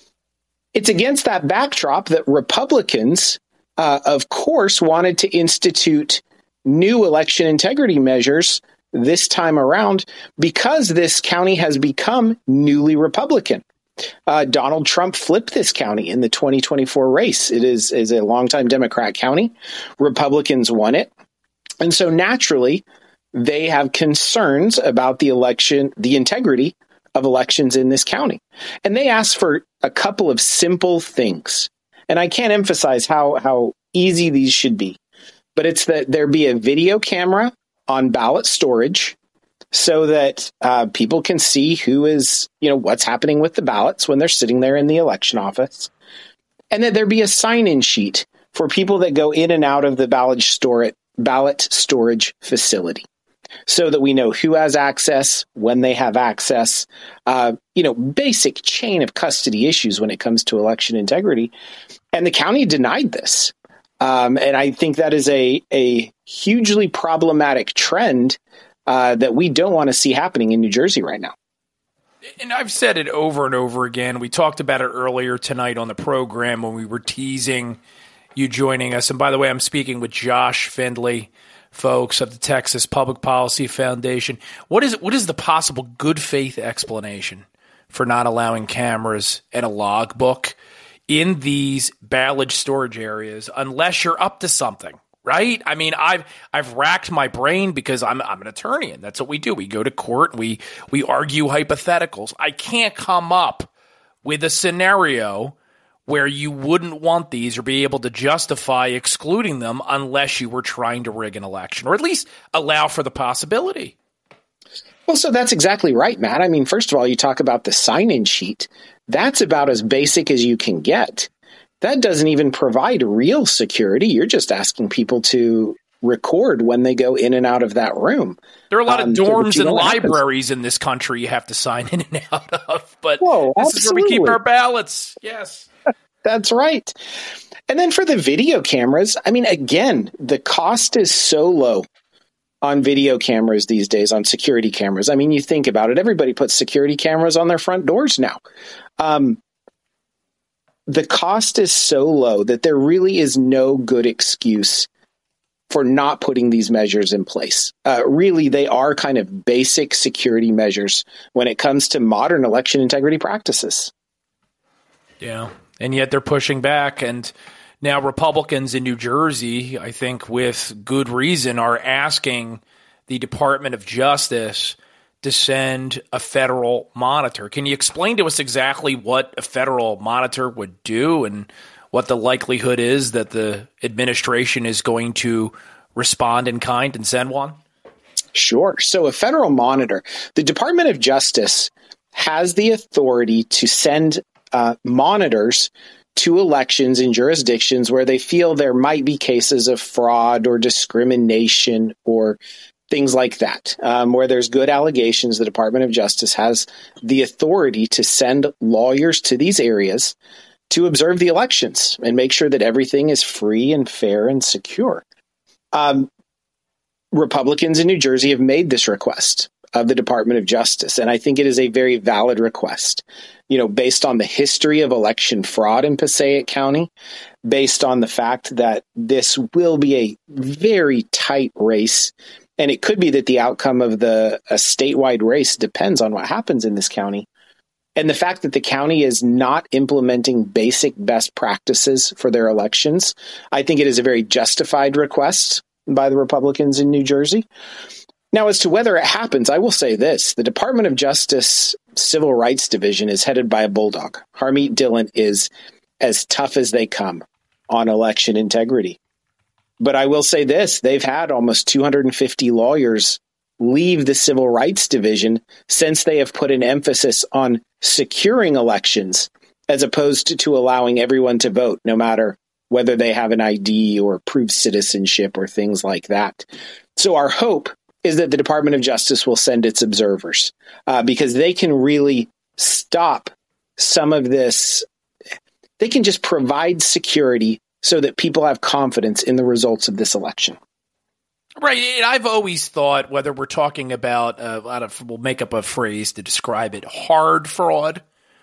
It's against that backdrop that Republicans, uh, of course, wanted to institute new election integrity measures this time around because this county has become newly Republican. Uh, Donald Trump flipped this county in the twenty twenty-four race. It is, is a longtime Democrat county. Republicans won it. And so naturally, they have concerns about the election, the integrity of elections in this county. And they asked for a couple of simple things. And I can't emphasize how, how easy these should be. But it's that there be a video camera on ballot storage so that uh, people can see who is, you know, what's happening with the ballots when they're sitting there in the election office. And that there be a sign-in sheet for people that go in and out of the ballot store ballot storage facility so that we know who has access, when they have access, uh, you know, basic chain of custody issues when it comes to election integrity. And the county denied this. Um, and I think that is a, a hugely problematic trend uh, that we don't want to see happening in New Jersey right now. And I've said it over and over again. We talked about it earlier tonight on the program when we were teasing you joining us. And by the way, I'm speaking with Josh Findlay, folks, of the Texas Public Policy Foundation. What is what is the possible good faith explanation for not allowing cameras and a logbook in these ballot storage areas unless you're up to something, right? I mean, I've I've racked my brain because I'm I'm an attorney and that's what we do. We go to court and we we argue hypotheticals. I can't come up with a scenario where you wouldn't want these or be able to justify excluding them unless you were trying to rig an election or at least allow for the possibility. Well, so that's exactly right, Matt. I mean, first of all, you talk about the sign-in sheet. That's about as basic as you can get. That doesn't even provide real security. You're just asking people to record when they go in and out of that room. There are a lot um, of dorms so and libraries in this country you have to sign in and out of, but Whoa, this absolutely. is where we keep our ballots. Yes. That's right. And then for the video cameras, I mean, again, the cost is so low on video cameras these days, on security cameras. I mean, you think about it, everybody puts security cameras on their front doors now. Um, the cost is so low that there really is no good excuse for not putting these measures in place. Uh, really, they are kind of basic security measures when it comes to modern election integrity practices. Yeah, and yet they're pushing back. And now Republicans in New Jersey, I think with good reason, are asking the Department of Justice to send a federal monitor. Can you explain to us exactly what a federal monitor would do and what the likelihood is that the administration is going to respond in kind and send one? Sure. So a federal monitor, the Department of Justice has the authority to send uh, monitors to elections in jurisdictions where they feel there might be cases of fraud or discrimination or things like that, um, where there's good allegations. The Department of Justice has the authority to send lawyers to these areas to observe the elections and make sure that everything is free and fair and secure. Um, Republicans in New Jersey have made this request of the Department of Justice, and I think it is a very valid request. You know, based on the history of election fraud in Passaic County, based on the fact that this will be a very tight race, and it could be that the outcome of the a statewide race depends on what happens in this county. And the fact that the county is not implementing basic best practices for their elections, I think it is a very justified request by the Republicans in New Jersey. Now, as to whether it happens, I will say this. The Department of Justice Civil Rights Division is headed by a bulldog. Harmeet Dillon is as tough as they come on election integrity. But I will say this. They've had almost two hundred fifty lawyers leave the Civil Rights Division since they have put an emphasis on securing elections as opposed to, to allowing everyone to vote, no matter whether they have an I D or proved citizenship or things like that. So our hope is that the Department of Justice will send its observers uh, because they can really stop some of this. They can just provide security so that people have confidence in the results of this election. Right. And I've always thought, whether we're talking about, uh, out of, we'll make up a phrase to describe it, hard fraud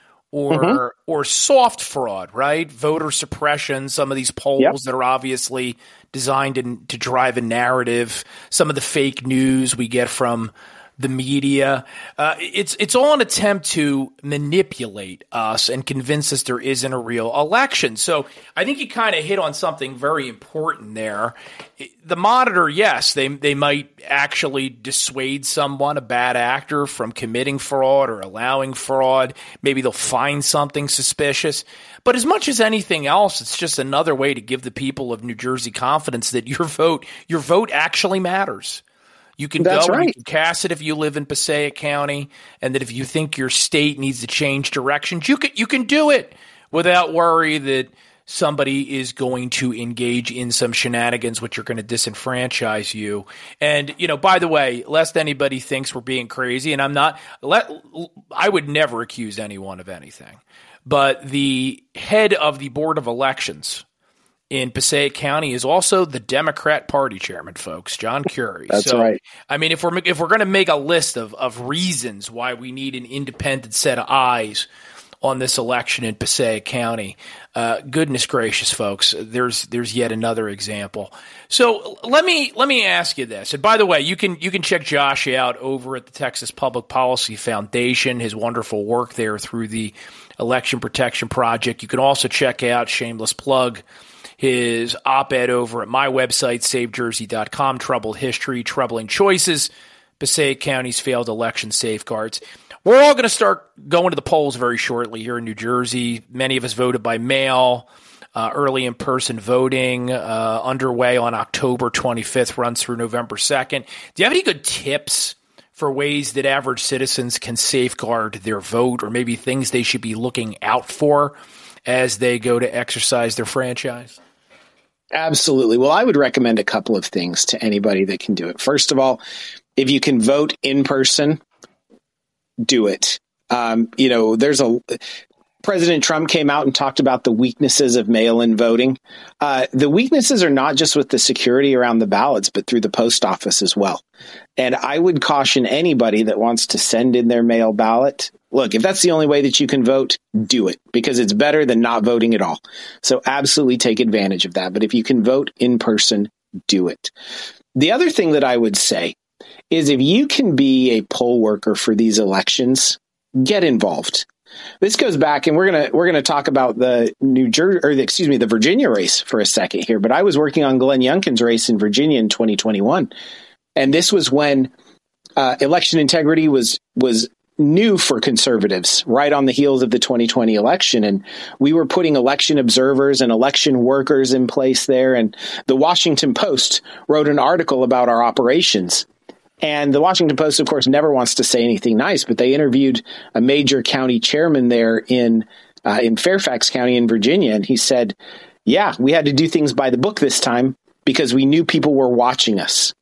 or mm-hmm. or soft fraud, right? Voter suppression, some of these polls yep. that are obviously designed in, to drive a narrative, some of the fake news we get from the media. Uh, it's it's all an attempt to manipulate us and convince us there isn't a real election. So I think you kind of hit on something very important there. The Monitor, yes, they they might actually dissuade someone, a bad actor, from committing fraud or allowing fraud. Maybe they'll find something suspicious. But as much as anything else, it's just another way to give the people of New Jersey confidence that your vote, your vote actually matters. You can That's go right. and you can cast it if you live in Passaic County, and that if you think your state needs to change directions, you can you can do it without worry that somebody is going to engage in some shenanigans which are going to disenfranchise you. And, you know, by the way, lest anybody thinks we're being crazy, and I'm not, let, I would never accuse anyone of anything, but the head of the Board of Elections in Passaic County is also the Democrat Party chairman, folks, John Curry. That's so, right. I mean, if we're if we're going to make a list of of reasons why we need an independent set of eyes on this election in Passaic County, uh, goodness gracious, folks, there's there's yet another example. So let me let me ask you this. And by the way, you can you can check Josh out over at the Texas Public Policy Foundation, his wonderful work there through the Election Protection Project. You can also check out, shameless plug, his op-ed over at my website, save jersey dot com, Troubled History, Troubling Choices, Passaic County's Failed Election Safeguards. We're all going to start going to the polls very shortly here in New Jersey. Many of us voted by mail, uh, early in-person voting, uh, underway on October twenty-fifth, runs through November second. Do you have any good tips for ways that average citizens can safeguard their vote, or maybe things they should be looking out for as they go to exercise their franchise? Absolutely. Well, I would recommend a couple of things to anybody that can do it. First of all, if you can vote in person, do it. Um, you know, there's a President Trump came out and talked about the weaknesses of mail-in voting. Uh, the weaknesses are not just with the security around the ballots, but through the post office as well. And I would caution anybody that wants to send in their mail ballot. Look, if that's the only way that you can vote, do it, because it's better than not voting at all. So absolutely take advantage of that. But if you can vote in person, do it. The other thing that I would say is if you can be a poll worker for these elections, get involved. This goes back, and we're gonna we're gonna talk about the New Jersey, or the, excuse me, the Virginia race for a second here. But I was working on Glenn Youngkin's race in Virginia in twenty twenty-one, and this was when uh, election integrity was was new for conservatives, right on the heels of the twenty twenty election, and we were putting election observers and election workers in place there. And the Washington Post wrote an article about our operations. And the Washington Post, of course, never wants to say anything nice, but they interviewed a major county chairman there in uh, in Fairfax County in Virginia. And he said, yeah, we had to do things by the book this time because we knew people were watching us.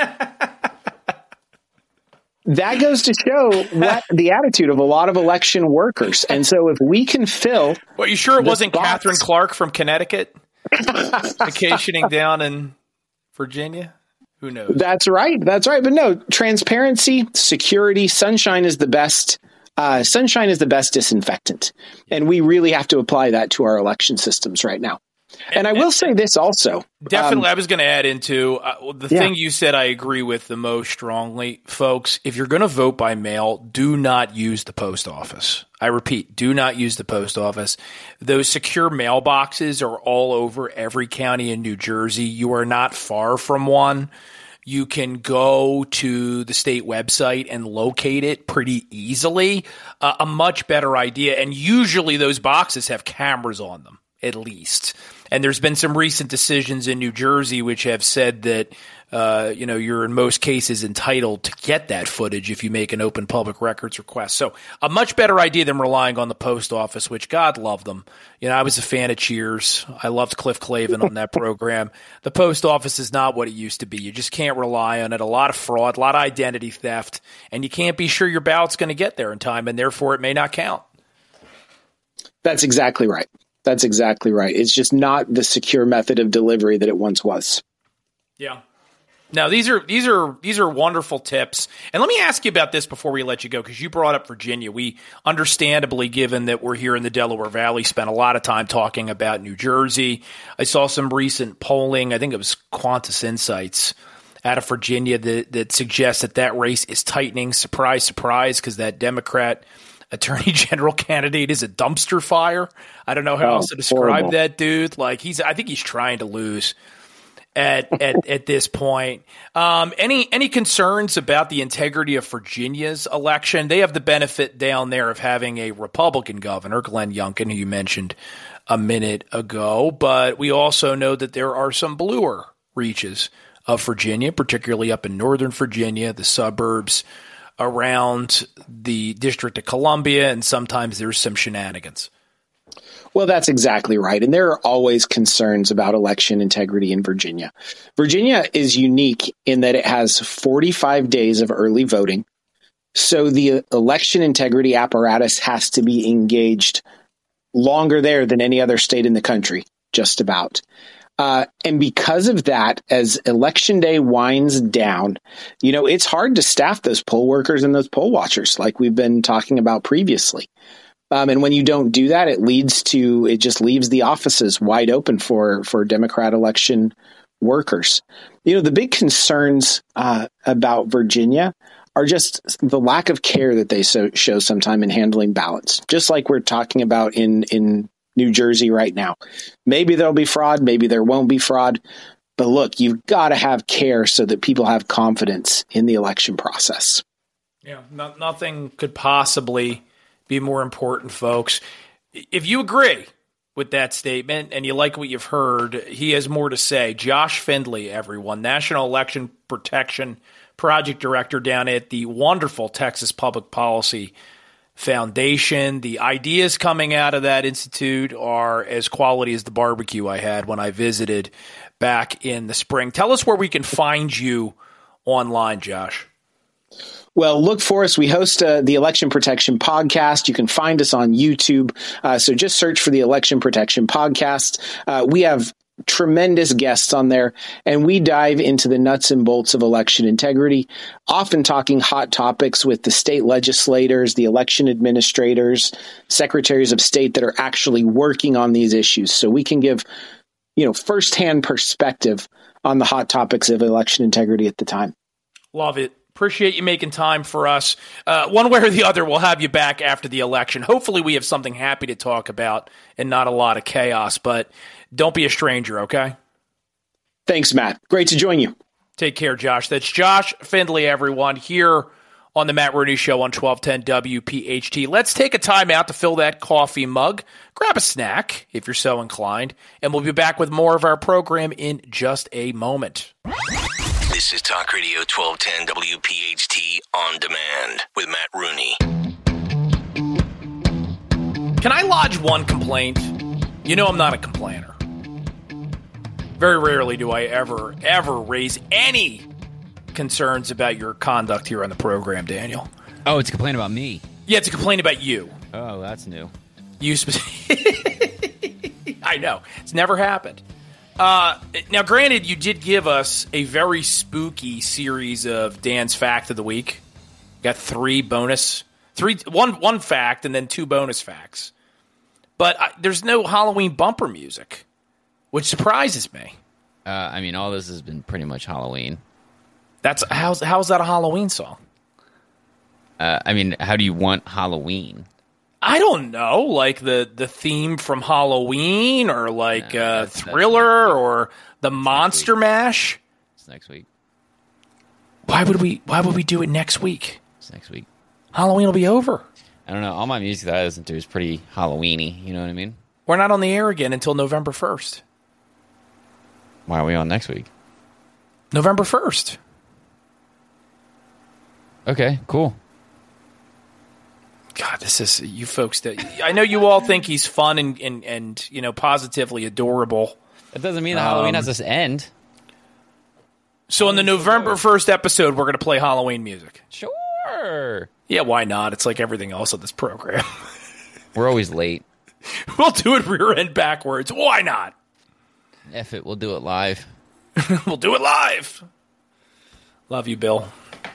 That goes to show what the attitude of a lot of election workers. And so if we can fill... Well, you sure it wasn't spots, Catherine Clark from Connecticut vacationing down in Virginia? Who knows? That's right. That's right. But no, transparency, security, sunshine is the best. Uh, sunshine is the best disinfectant. And we really have to apply that to our election systems right now. And, and I will say this also. Definitely, um, I was going to add into uh, the yeah. thing you said I agree with the most strongly. Folks, if you're going to vote by mail, do not use the post office. I repeat, do not use the post office. Those secure mailboxes are all over every county in New Jersey. You are not far from one. You can go to the state website and locate it pretty easily. Uh, a much better idea. And usually those boxes have cameras on them, at least. And there's been some recent decisions in New Jersey which have said that, uh, you know, you're in most cases entitled to get that footage if you make an open public records request. So a much better idea than relying on the post office, which God love them. You know, I was a fan of Cheers. I loved Cliff Clavin on that program. The post office is not what it used to be. You just can't rely on it. A lot of fraud, a lot of identity theft, and you can't be sure your ballot's going to get there in time, and therefore it may not count. That's exactly right. That's exactly right. It's just not the secure method of delivery that it once was. Yeah. Now, these are these are these are wonderful tips. And let me ask you about this before we let you go, because you brought up Virginia. We, understandably, given that we're here in the Delaware Valley, spent a lot of time talking about New Jersey. I saw some recent polling. I think it was Qantas Insights out of Virginia that, that suggests that that race is tightening. Surprise, surprise, because that Democrat attorney general candidate is a dumpster fire. I don't know how Oh, else to describe horrible. that dude. Like he's, I think he's trying to lose at at, at this point. Um, any any concerns about the integrity of Virginia's election? They have the benefit down there of having a Republican governor, Glenn Youngkin, who you mentioned a minute ago. But we also know that there are some bluer reaches of Virginia, particularly up in Northern Virginia, the suburbs around the District of Columbia, and sometimes there's some shenanigans. Well, that's exactly right. And there are always concerns about election integrity in Virginia. Virginia is unique in that it has forty-five days of early voting. So the election integrity apparatus has to be engaged longer there than any other state in the country, just about. Uh, and because of that, as election day winds down, you know, it's hard to staff those poll workers and those poll watchers like we've been talking about previously. Um, and when you don't do that, it leads to, it just leaves the offices wide open for, for Democrat election workers. You know, the big concerns uh, about Virginia are just the lack of care that they so, show sometime in handling ballots, just like we're talking about in, in New Jersey right now. Maybe there'll be fraud, maybe there won't be fraud. But look, you've got to have care so that people have confidence in the election process. Yeah, no, nothing could possibly be more important, folks. If you agree with that statement and you like what you've heard, he has more to say. Josh Findley, everyone, National Election Protection Project Director down at the wonderful Texas Public Policy Foundation. The ideas coming out of that institute are as quality as the barbecue I had when I visited back in the spring. Tell us where we can find you online, Josh. Well, look for us. We host uh, the Election Protection Podcast. You can find us on YouTube. Uh, so just search for the Election Protection Podcast. Uh, we have tremendous guests on there, and we dive into the nuts and bolts of election integrity, often talking hot topics with the state legislators, the election administrators, secretaries of state that are actually working on these issues. So we can give, you know, firsthand perspective on the hot topics of election integrity at the time. Love it. Appreciate you making time for us. Uh, one way or the other, we'll have you back after the election. Hopefully we have something happy to talk about and not a lot of chaos, but don't be a stranger, okay? Thanks, Matt. Great to join you. Take care, Josh. That's Josh Findley, everyone, here on the Matt Rooney Show on twelve ten W P H T. Let's take a time out to fill that coffee mug. Grab a snack if you're so inclined, and we'll be back with more of our program in just a moment. This is Talk Radio twelve ten W P H T On Demand with Matt Rooney. Can I lodge one complaint? You know I'm not a complainer. Very rarely do I ever, ever raise any concerns about your conduct here on the program, Daniel. Oh, it's a complaint about me. Yeah, it's a complaint about you. Oh, that's new. You spe- I know. It's never happened. Uh, now, granted, you did give us a very spooky series of Dan's Fact of the Week. Got three bonus, three one one fact and then two bonus facts. But I, there's no Halloween bumper music, which surprises me. Uh, I mean, all this has been pretty much Halloween. That's how's how's that a Halloween song? Uh, I mean, how do you want Halloween? I don't know, like the, the theme from Halloween, or like No, uh, that's- that's Thriller, next week. or the Monster Mash. It's next week. Why would we? Why would we do it next week? It's next week. Halloween will be over. I don't know. All my music that I listen to is pretty Halloween-y. You know what I mean? We're not on the air again until November first. Why are we on next week? November first. Okay, cool. God, this is you folks that I know you all think he's fun and and, and you know positively adorable. That doesn't mean that Halloween Um, has to end. So in the November first episode, we're going to play Halloween music. Sure. Yeah, why not? It's like everything else on this program. We're always late. We'll do it rear end backwards. Why not? F it, we'll do it live. We'll do it live. Love you, Bill.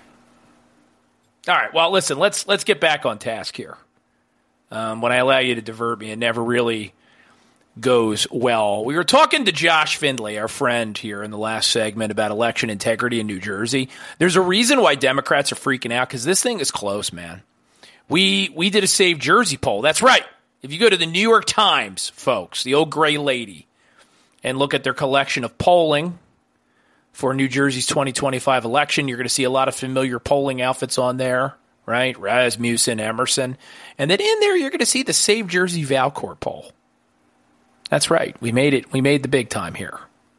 All right. Well, listen. Let's let's get back on task here. Um, when I allow you to divert me, it never really goes well. We were talking to Josh Findlay, our friend here in the last segment, about election integrity in New Jersey. There's a reason why Democrats are freaking out, because this thing is close, man. We we did a Save Jersey poll. That's right. If you go to the New York Times, folks, the old gray lady, and look at their collection of polling for New Jersey's twenty twenty-five election, you're going to see a lot of familiar polling outfits on there, right? Rasmussen, Emerson. And then in there, you're going to see the Save Jersey Valcourt poll. That's right. We made it. We made the big time here.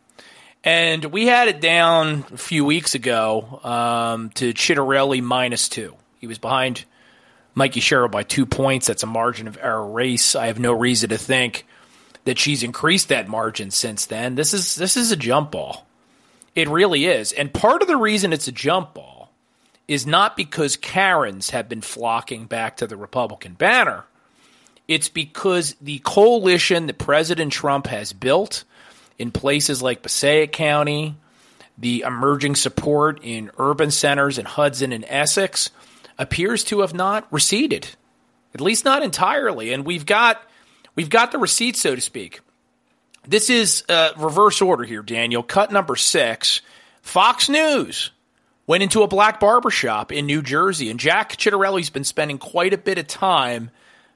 And we had it down a few weeks ago um, to Chitterelli minus two. He was behind Mikey Sherrill by two points. That's a margin of error race. I have no reason to think that she's increased that margin since then. This is this is a jump ball. It really is. And part of the reason it's a jump ball is not because Karens have been flocking back to the Republican banner. It's because the coalition that President Trump has built in places like Passaic County, the emerging support in urban centers in Hudson and Essex, appears to have not receded, at least not entirely. And we've got we've got the receipts, so to speak. This is uh, reverse order here, Daniel. Cut number six. Fox News went into a black barbershop in New Jersey, and Jack Chitterelli's been spending quite a bit of time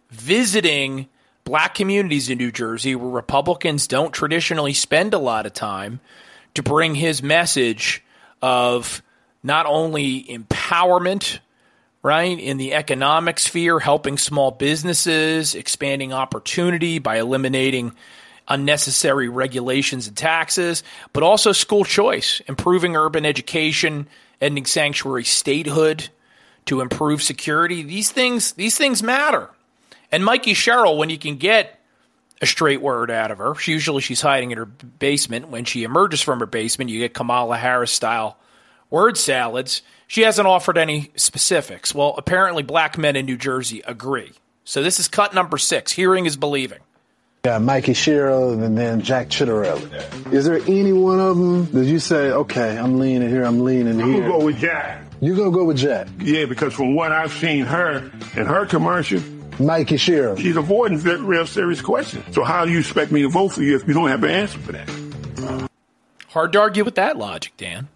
visiting black communities in New Jersey where Republicans don't traditionally spend a lot of time, to bring his message of not only empowerment, right, in the economic sphere, helping small businesses, expanding opportunity by eliminating unnecessary regulations and taxes, but also school choice, improving urban education, ending sanctuary statehood to improve security. These things, these things matter. And Mikey Sherrill, when you can get a straight word out of her, she, usually she's hiding in her basement. When she emerges from her basement, you get Kamala Harris-style word salads. She hasn't offered any specifics. Well, apparently black men in New Jersey agree. So this is cut number six. Hearing is believing. Yeah, Mikey Sherrill and then Jack Chitterelli. Is there any one of them that you say, okay, I'm leaning here, I'm leaning I'm here? gonna go with Jack. You gonna go with Jack? Yeah, because from what I've seen her in her commercial, Mikey Sherrill. she's avoiding very real serious questions. So how do you expect me to vote for you if you don't have an answer for that? Hard to argue with that logic, Dan.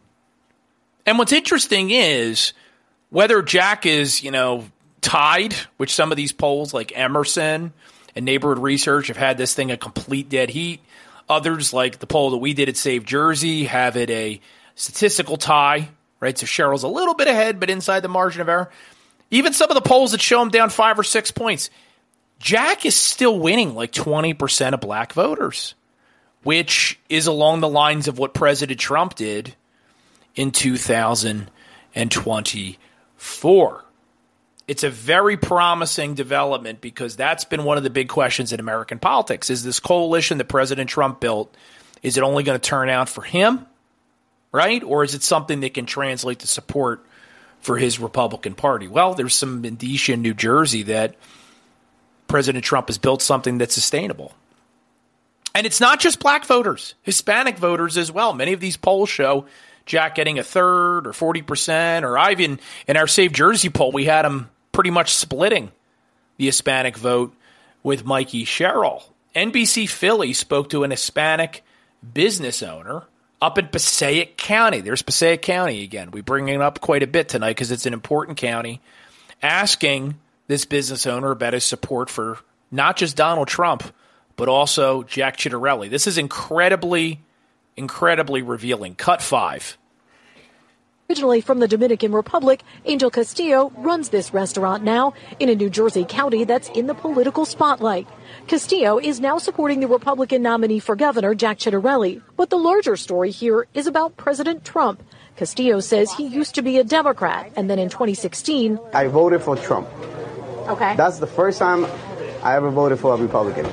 And what's interesting is whether Jack is, you know, tied, which some of these polls like Emerson and Neighborhood Research have had this thing a complete dead heat. Others, like the poll that we did at Save Jersey, have it a statistical tie, right? So Sherrill's a little bit ahead, but inside the margin of error. Even some of the polls that show him down five or six points, Jack is still winning like twenty percent of black voters, which is along the lines of what President Trump did in two thousand twenty-four. It's a very promising development because that's been one of the big questions in American politics. Is this coalition that President Trump built, is it only going to turn out for him, right? Or is it something that can translate to support for his Republican Party? Well, there's some indicia in New Jersey that President Trump has built something that's sustainable. And it's not just black voters, Hispanic voters as well. Many of these polls show Jack getting a third or forty percent, or even in our Save Jersey poll, we had him pretty much splitting the Hispanic vote with Mikey Sherrill. N B C Philly spoke to an Hispanic business owner up in Passaic County. There's Passaic County again. We bring it up quite a bit tonight because it's an important county, asking this business owner about his support for not just Donald Trump, but also Jack Ciattarelli. This is incredibly, incredibly revealing. Cut five. Originally from the Dominican Republic, Angel Castillo runs this restaurant now in a New Jersey county that's in the political spotlight. Castillo is now supporting the Republican nominee for governor, Jack Ciattarelli. But the larger story here is about President Trump. Castillo says he used to be a Democrat, and then in twenty sixteen... I voted for Trump. Okay. That's the first time I ever voted for a Republican.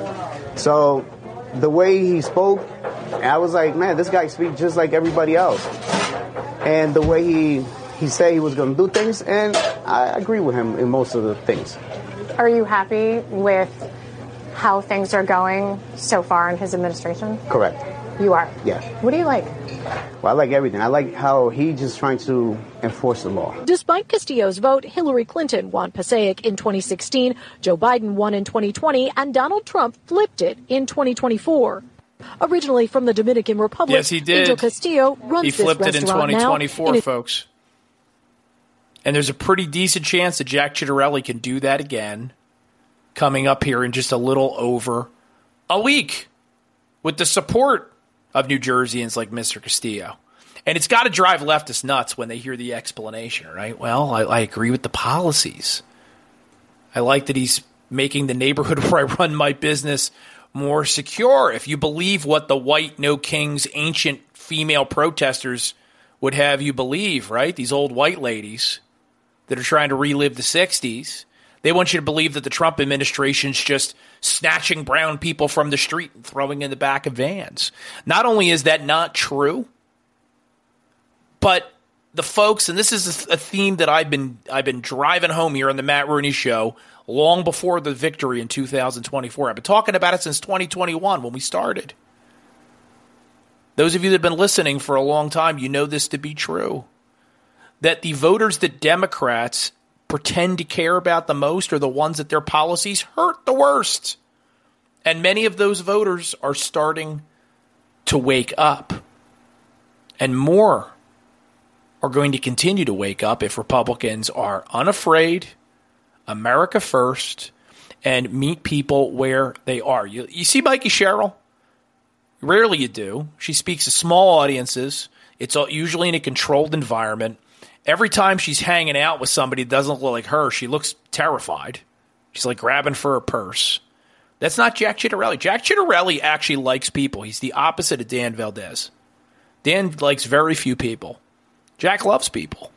So the way he spoke, I was like, man, this guy speaks just like everybody else. And the way he, he said he was going to do things, and I agree with him in most of the things. Are you happy with how things are going so far in his administration? Correct. You are? Yeah. What do you like? Well, I like everything. I like how he's just trying to enforce the law. Despite Castillo's vote, Hillary Clinton won Passaic in twenty sixteen, Joe Biden won in twenty twenty, and Donald Trump flipped it in twenty twenty-four. Originally from the Dominican Republic, yes, he did. Angel Castillo runs he flipped this it in restaurant twenty twenty-four, now. folks. And there's a pretty decent chance that Jack Ciattarelli can do that again coming up here in just a little over a week with the support of New Jerseyans like Mister Castillo. And it's got to drive leftists nuts when they hear the explanation, right? Well, I, I agree with the policies. I like that he's making the neighborhood where I run my business more secure. If you believe what the white no kings ancient female protesters would have you believe, right? These old white ladies that are trying to relive the sixties. They want you to believe that the Trump administration's just snatching brown people from the street and throwing in the back of vans. Not only is that not true, but the folks, and this is a theme that I've been I've been driving home here on the Matt Rooney Show long before the victory in two thousand twenty-four. I've been talking about it since twenty twenty-one when we started. Those of you that have been listening for a long time, you know this to be true. That the voters that Democrats pretend to care about the most are the ones that their policies hurt the worst. And many of those voters are starting to wake up. And more are going to continue to wake up if Republicans are unafraid, America first, and meet people where they are. You, you see Mikey Sherrill? Rarely you do. She speaks to small audiences. It's usually in a controlled environment. Every time she's hanging out with somebody that doesn't look like her, she looks terrified. She's like grabbing for her purse. That's not Jack Ciattarelli. Jack Ciattarelli actually likes people. He's the opposite of Dan Valdez. Dan likes very few people. Jack loves people.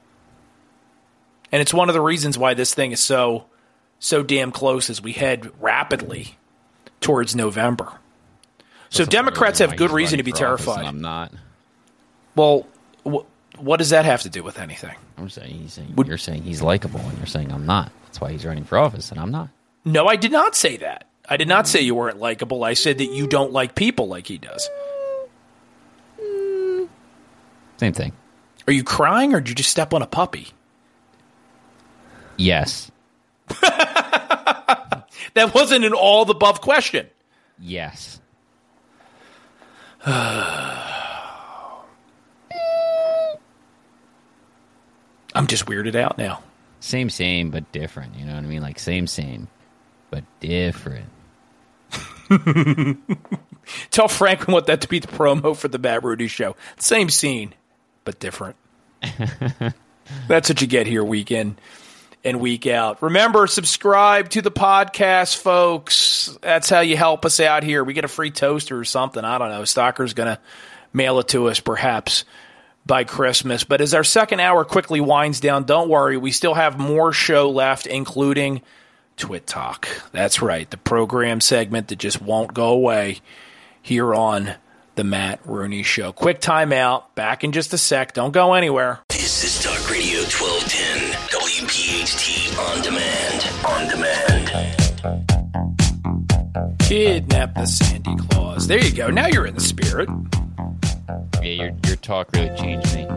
And it's one of the reasons why this thing is so, so damn close as we head rapidly towards November. So Democrats have good reason to be terrified. I'm not. Well, wh- what does that have to do with anything? I'm saying he's saying Would, you're saying he's likable, and you're saying I'm not. That's why he's running for office, and I'm not. No, I did not say that. I did not say you weren't likable. I said that you don't like people like he does. Same thing. Are you crying, or did you just step on a puppy? Yes. That wasn't an all the above question. Yes. I'm just weirded out now. Same, same, but different. You know what I mean? Like same, same, but different. Tell Frank we want that to be the promo for the Matt Rudy Show. Same scene, but different. That's what you get here week in and week out. Remember, subscribe to the podcast, folks. That's how you help us out here. We get a free toaster or something. I don't know. Stalker's going to mail it to us, perhaps, by Christmas. But as our second hour quickly winds down, don't worry. We still have more show left, including Twit Talk. That's right. The program segment that just won't go away here on the Matt Rooney Show. Quick timeout. Back in just a sec. Don't go anywhere. This is Talk Radio twelve ten, W P H T On Demand. On Demand. Kidnap the Sandy Claus. There you go. Now you're in the spirit. Yeah, your your talk really changed me.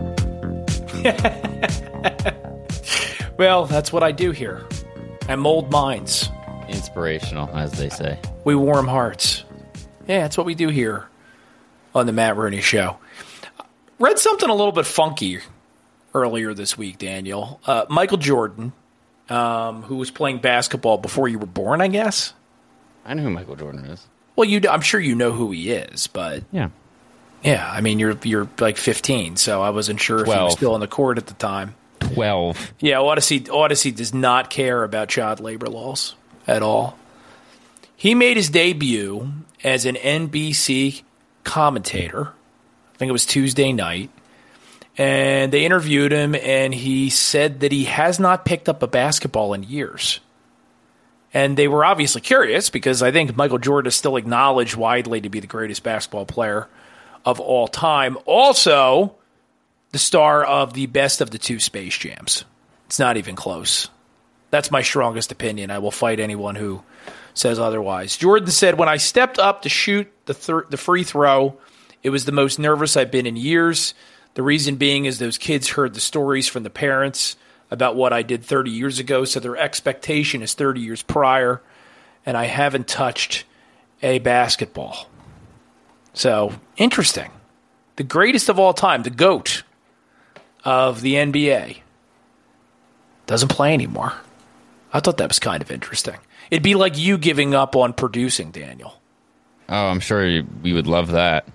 Well, that's what I do here. I mold minds. Inspirational, as they say. We warm hearts. Yeah, that's what we do here on the Matt Rooney Show. Read something a little bit funky earlier this week, Daniel. Uh, Michael Jordan, um, who was playing basketball before you were born, I guess. I know who Michael Jordan is. Well, you, I'm sure you know who he is, but yeah, yeah. I mean, you're you're like fifteen, so I wasn't sure if he was still on the court at the time. Twelve. Yeah, Odyssey Odyssey does not care about child labor laws at all. He made his debut as an N B C commentator. I think it was Tuesday night. And they interviewed him, and he said that he has not picked up a basketball in years. And they were obviously curious because I think Michael Jordan is still acknowledged widely to be the greatest basketball player of all time. Also, the star of the best of the two Space Jams. It's not even close. That's my strongest opinion. I will fight anyone who says otherwise. Jordan said, when I stepped up to shoot the th- the free throw, it was the most nervous I've been in years. The reason being is those kids heard the stories from the parents about what I did thirty years ago, so their expectation is thirty years prior, and I haven't touched a basketball. So, interesting. The greatest of all time, the GOAT of the N B A, doesn't play anymore. I thought that was kind of interesting. It'd be like you giving up on producing, Daniel. Oh, I'm sure we would love that.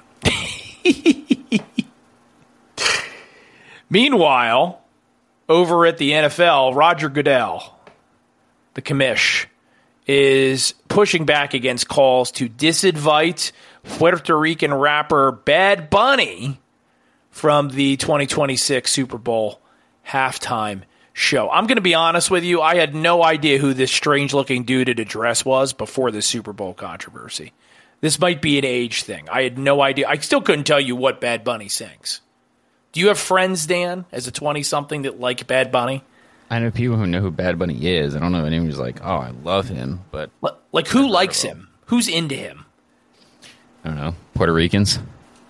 Meanwhile, over at the N F L, Roger Goodell, the commish, is pushing back against calls to disinvite Puerto Rican rapper Bad Bunny from the twenty twenty-six Super Bowl halftime show. I'm going to be honest with you. I had no idea who this strange-looking dude at a dress was before the Super Bowl controversy. This might be an age thing. I had no idea. I still couldn't tell you what Bad Bunny sings. Do you have friends, Dan, as a twenty-something that like Bad Bunny? I know people who know who Bad Bunny is. I don't know anyone who's like, oh, I love him. But like, who likes him? Who's into him? I don't know. Puerto Ricans.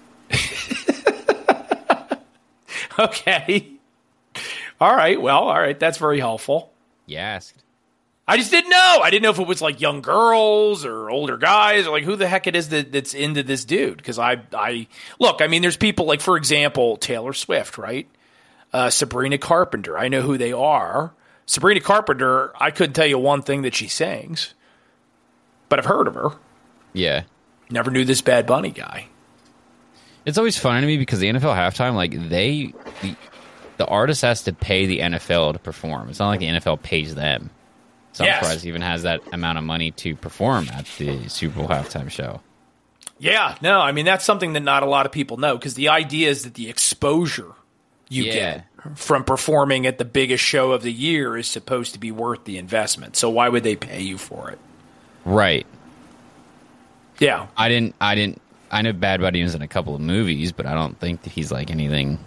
Okay. All right. Well, all right. That's very helpful. You asked. I just didn't know. I didn't know if it was like young girls or older guys or like who the heck it is that, that's into this dude. Because I, I look, I mean, there's people like, for example, Taylor Swift, right? Uh, Sabrina Carpenter. I know who they are. Sabrina Carpenter, I couldn't tell you one thing that she sings, but I've heard of her. Yeah. Never knew this Bad Bunny guy. It's always funny to me because the N F L halftime, like they, the, the artist has to pay the N F L to perform. It's not like the N F L pays them. So I'm yes. surprised he even has that amount of money to perform at the Super Bowl halftime show. Yeah, no, I mean, that's something that not a lot of people know because the idea is that the exposure you yeah. get from performing at the biggest show of the year is supposed to be worth the investment. So why would they pay you for it? Right. Yeah. I didn't, I didn't, I know Bad Bunny was in a couple of movies, but I don't think that he's like anything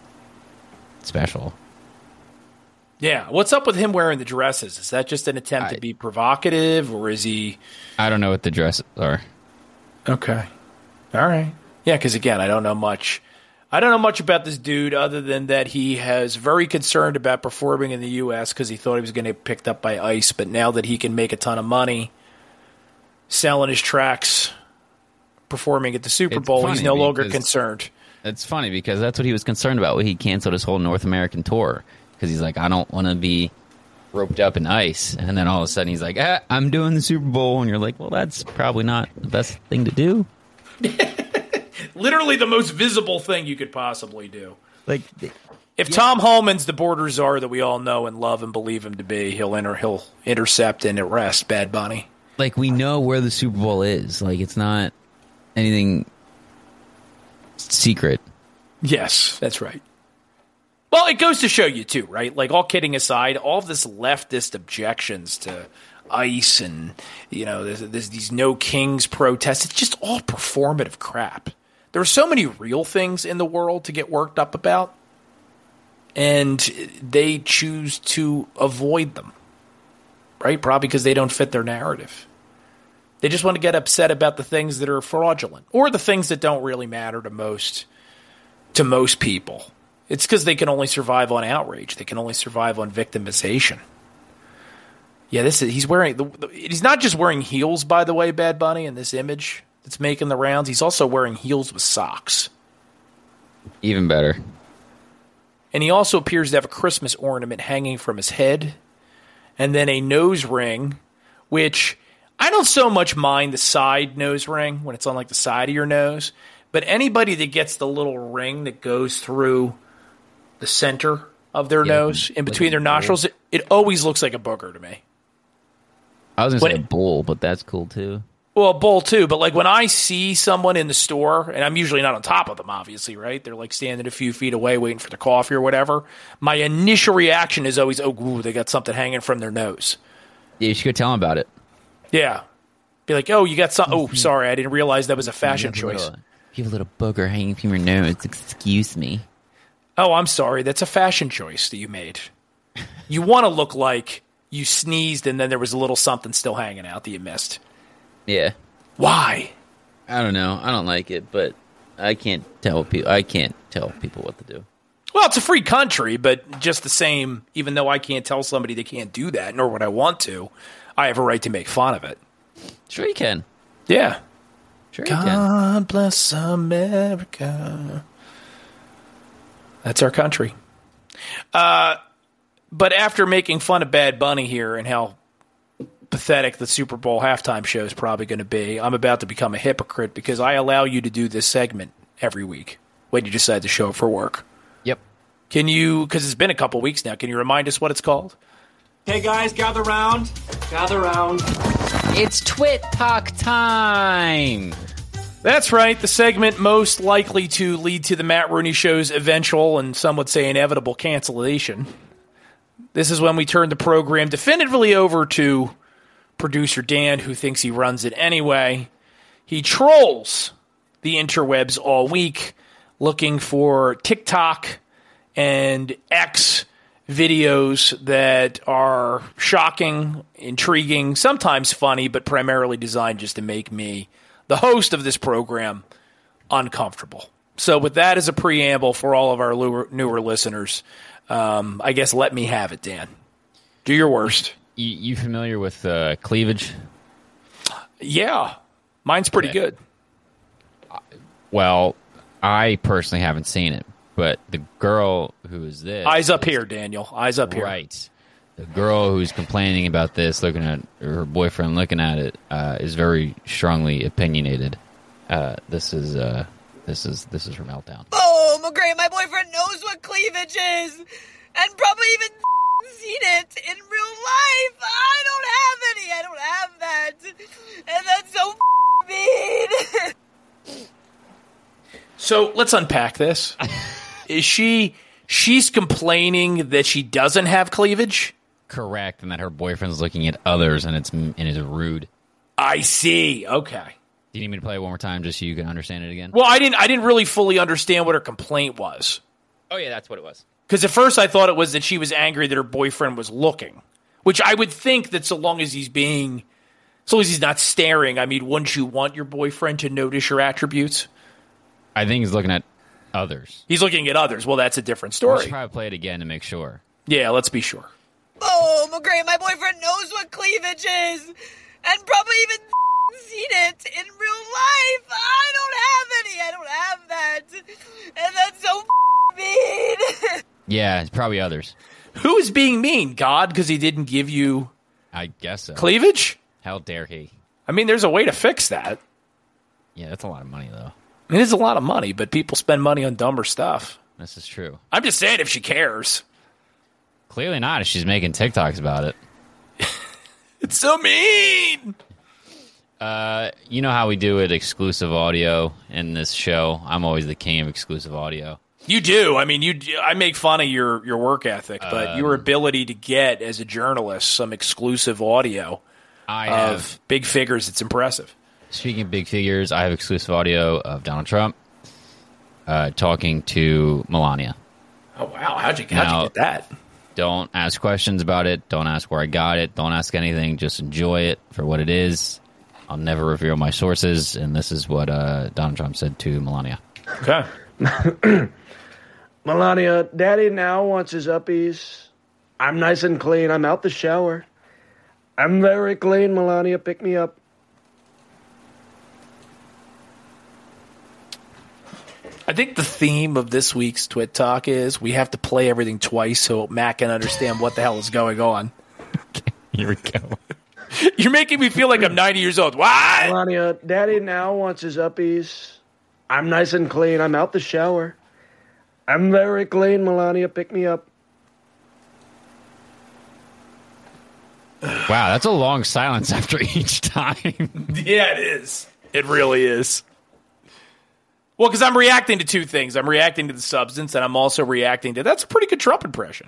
special. Yeah. What's up with him wearing the dresses? Is that just an attempt I, to be provocative, or is he... I don't know what the dresses are. Okay. All right. Yeah, because again, I don't know much. I don't know much about this dude other than that he has very concerned about performing in the U S because he thought he was going to get picked up by ICE, but now that he can make a ton of money selling his tracks, performing at the Super It's Bowl, he's no longer because- concerned. It's funny because that's what he was concerned about when he canceled his whole North American tour. Because he's like, I don't want to be roped up in ICE. And then all of a sudden he's like, ah, I'm doing the Super Bowl. And you're like, well, that's probably not the best thing to do. Literally the most visible thing you could possibly do. Like, if yeah. Tom Holman's the border czar that we all know and love and believe him to be, he'll enter, he'll intercept and arrest Bad Bunny. Like, we know where the Super Bowl is. Like, it's not anything secret. Yes, that's right. Well, it goes to show you, too, right? Like, all kidding aside, all of this leftist objections to ICE and, you know, there's, there's these No Kings protests. It's just all performative crap. There are so many real things in the world to get worked up about, and they choose to avoid them, right? Probably because they don't fit their narrative. They just want to get upset about the things that are fraudulent or the things that don't really matter to most to most people. It's because they can only survive on outrage. They can only survive on victimization. Yeah, this is, he's wearing the, he's not just wearing heels, by the way, Bad Bunny, in this image. that's making the rounds. He's also wearing heels with socks. Even better. And he also appears to have a Christmas ornament hanging from his head. And then a nose ring, which I don't so much mind the side nose ring when it's on like the side of your nose. But anybody that gets the little ring that goes through the center of their yeah, nose, in between like their nostrils, it, it always looks like a booger to me. I was going to say it, a bull, but that's cool too. Well, a bull too, but like when I see someone in the store, and I'm usually not on top of them, obviously, right? They're like standing a few feet away waiting for the coffee or whatever. My initial reaction is always, oh, ooh, they got something hanging from their nose. Yeah, you should go tell them about it. Yeah. Be like, oh, you got some. Oh, sorry, I didn't realize that was a fashion you choice. Little, you have a little booger hanging from your nose. Excuse me. Oh, I'm sorry. That's a fashion choice that you made. You want to look like you sneezed and then there was a little something still hanging out that you missed. Yeah. Why? I don't know. I don't like it, but I can't tell people. I can't tell people what to do. Well, it's a free country, but just the same. Even though I can't tell somebody they can't do that, nor would I want to, I have a right to make fun of it. Sure, you can. Yeah. Sure, you God can. God bless America. That's our country. Uh, but after making fun of Bad Bunny here and how pathetic the Super Bowl halftime show is probably going to be, I'm about to become a hypocrite because I allow you to do this segment every week when you decide to show up for work. Yep. Can you, because it's been a couple weeks now, can you remind us what it's called? Hey guys, gather round. Gather round. It's Twit Talk time. That's right, the segment most likely to lead to the Matt Rooney Show's eventual, and some would say inevitable, cancellation. This is when we turn the program definitively over to producer Dan, who thinks he runs it anyway. He trolls the interwebs all week looking for TikTok and X videos that are shocking, intriguing, sometimes funny, but primarily designed just to make me, the host of this program, uncomfortable. So with that as a preamble for all of our newer, newer listeners, um, I guess let me have it, Dan. Do your worst. You, you familiar with uh, cleavage? Yeah. Mine's pretty okay. good. Well, I personally haven't seen it, but the girl who is this... Eyes up here, Daniel. Eyes up here. Right. The girl who's complaining about this, looking at her boyfriend looking at it, uh, is very strongly opinionated. Uh, this is uh, this is this is her meltdown. Oh, McGray, my boyfriend knows what cleavage is, and probably even seen it in real life. I don't have any. I don't have that, and that's so mean. So let's unpack this. Is she? She's complaining that she doesn't have cleavage? Correct, and that her boyfriend's looking at others, and it's and is rude. I see. Okay. Do you need me to play it one more time just so you can understand it again? Well, I didn't. I didn't really fully understand what her complaint was. Oh yeah, that's what it was. Because at first I thought it was that she was angry that her boyfriend was looking, which I would think that so long as he's being, so long as he's not staring. I mean, wouldn't you want your boyfriend to notice your attributes? I think he's looking at others. He's looking at others. Well, that's a different story. Let's probably play it again to make sure. Yeah, let's be sure. Oh, McGray, my boyfriend knows what cleavage is, and probably even seen it in real life. I don't have any. I don't have that, and that's so mean. Yeah, it's probably others. Who is being mean? God, because he didn't give you, I guess so. Cleavage? How dare he? I mean, there's a way to fix that. Yeah, that's a lot of money, though. It is a lot of money, but people spend money on dumber stuff. This is true. I'm just saying if she cares. Clearly not if she's making TikToks about it. It's so mean. Uh, you know how we do it, exclusive audio in this show? I'm always the king of exclusive audio. You do. I mean, you. I make fun of your, your work ethic, but um, your ability to get, as a journalist, some exclusive audio I of have, big figures, it's impressive. Speaking of big figures, I have exclusive audio of Donald Trump uh, talking to Melania. Oh, wow. How'd you, how'd now, you get that? Don't ask questions about it. Don't ask where I got it. Don't ask anything. Just enjoy it for what it is. I'll never reveal my sources, and this is what uh, Donald Trump said to Melania. Okay. Melania, Daddy now wants his uppies. I'm nice and clean. I'm out the shower. I'm very clean, Melania. Pick me up. I think the theme of this week's Twit Talk is we have to play everything twice so Matt can understand what the hell is going on. Okay, here we go. You're making me feel like I'm ninety years old. What? Melania, Daddy now wants his uppies. I'm nice and clean. I'm out the shower. I'm very clean, Melania. Pick me up. Wow, that's a long silence after each time. Yeah, it is. It really is. Well, because I'm reacting to two things. I'm reacting to the substance, and I'm also reacting to... That's a pretty good Trump impression.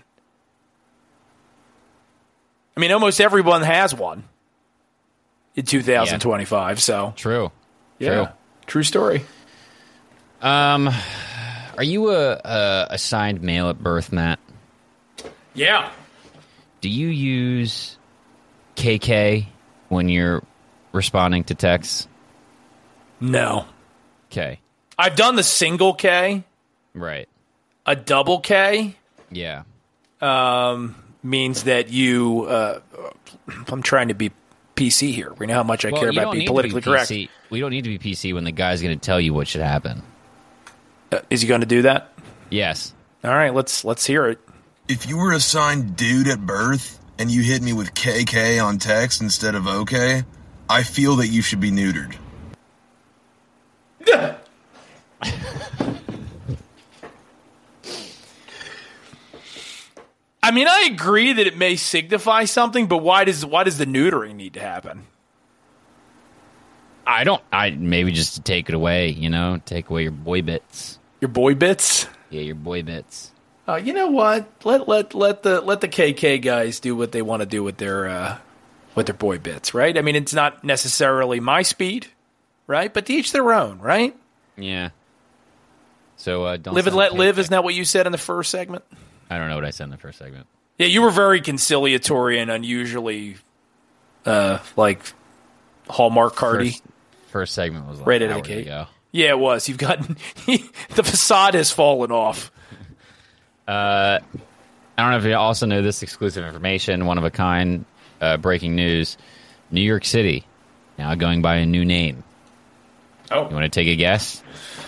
I mean, almost everyone has one in two thousand twenty-five, yeah. So... True. Yeah. True. True story. Um, are you a, a assigned male at birth, Matt? Yeah. Do you use K K when you're responding to texts? No. Okay. I've done the single K. Right. A double K. Yeah. Um, means that you... Uh, I'm trying to be P C here. We know how much I well, care about being politically be correct. We don't need to be P C when the guy's going to tell you what should happen. Uh, is he going to do that? Yes. All right, let's let's hear it. If you were assigned dude at birth and you hit me with K K on text instead of OK, I feel that you should be neutered. I mean, I agree that it may signify something, but why does why does the neutering need to happen? I don't. I maybe just to take it away. You know, take away your boy bits. Your boy bits. Yeah, your boy bits. Uh, you know what? Let let let the let the K K guys do what they want to do with their uh, with their boy bits, right? I mean, it's not necessarily my speed, right? But to each their own, right? Yeah. So uh, don't live and sound let K K. live. Isn't that what you said in the first segment? I don't know what I said in the first segment. Yeah, you were very conciliatory and unusually, uh, like Hallmark cardy. First, first segment was like right out an of the hour gate. ago. Yeah, it was. You've gotten the facade has fallen off. Uh, I don't know if you also know this exclusive information, one of a kind, uh, breaking news. New York City now going by a new name. Oh, you want to take a guess?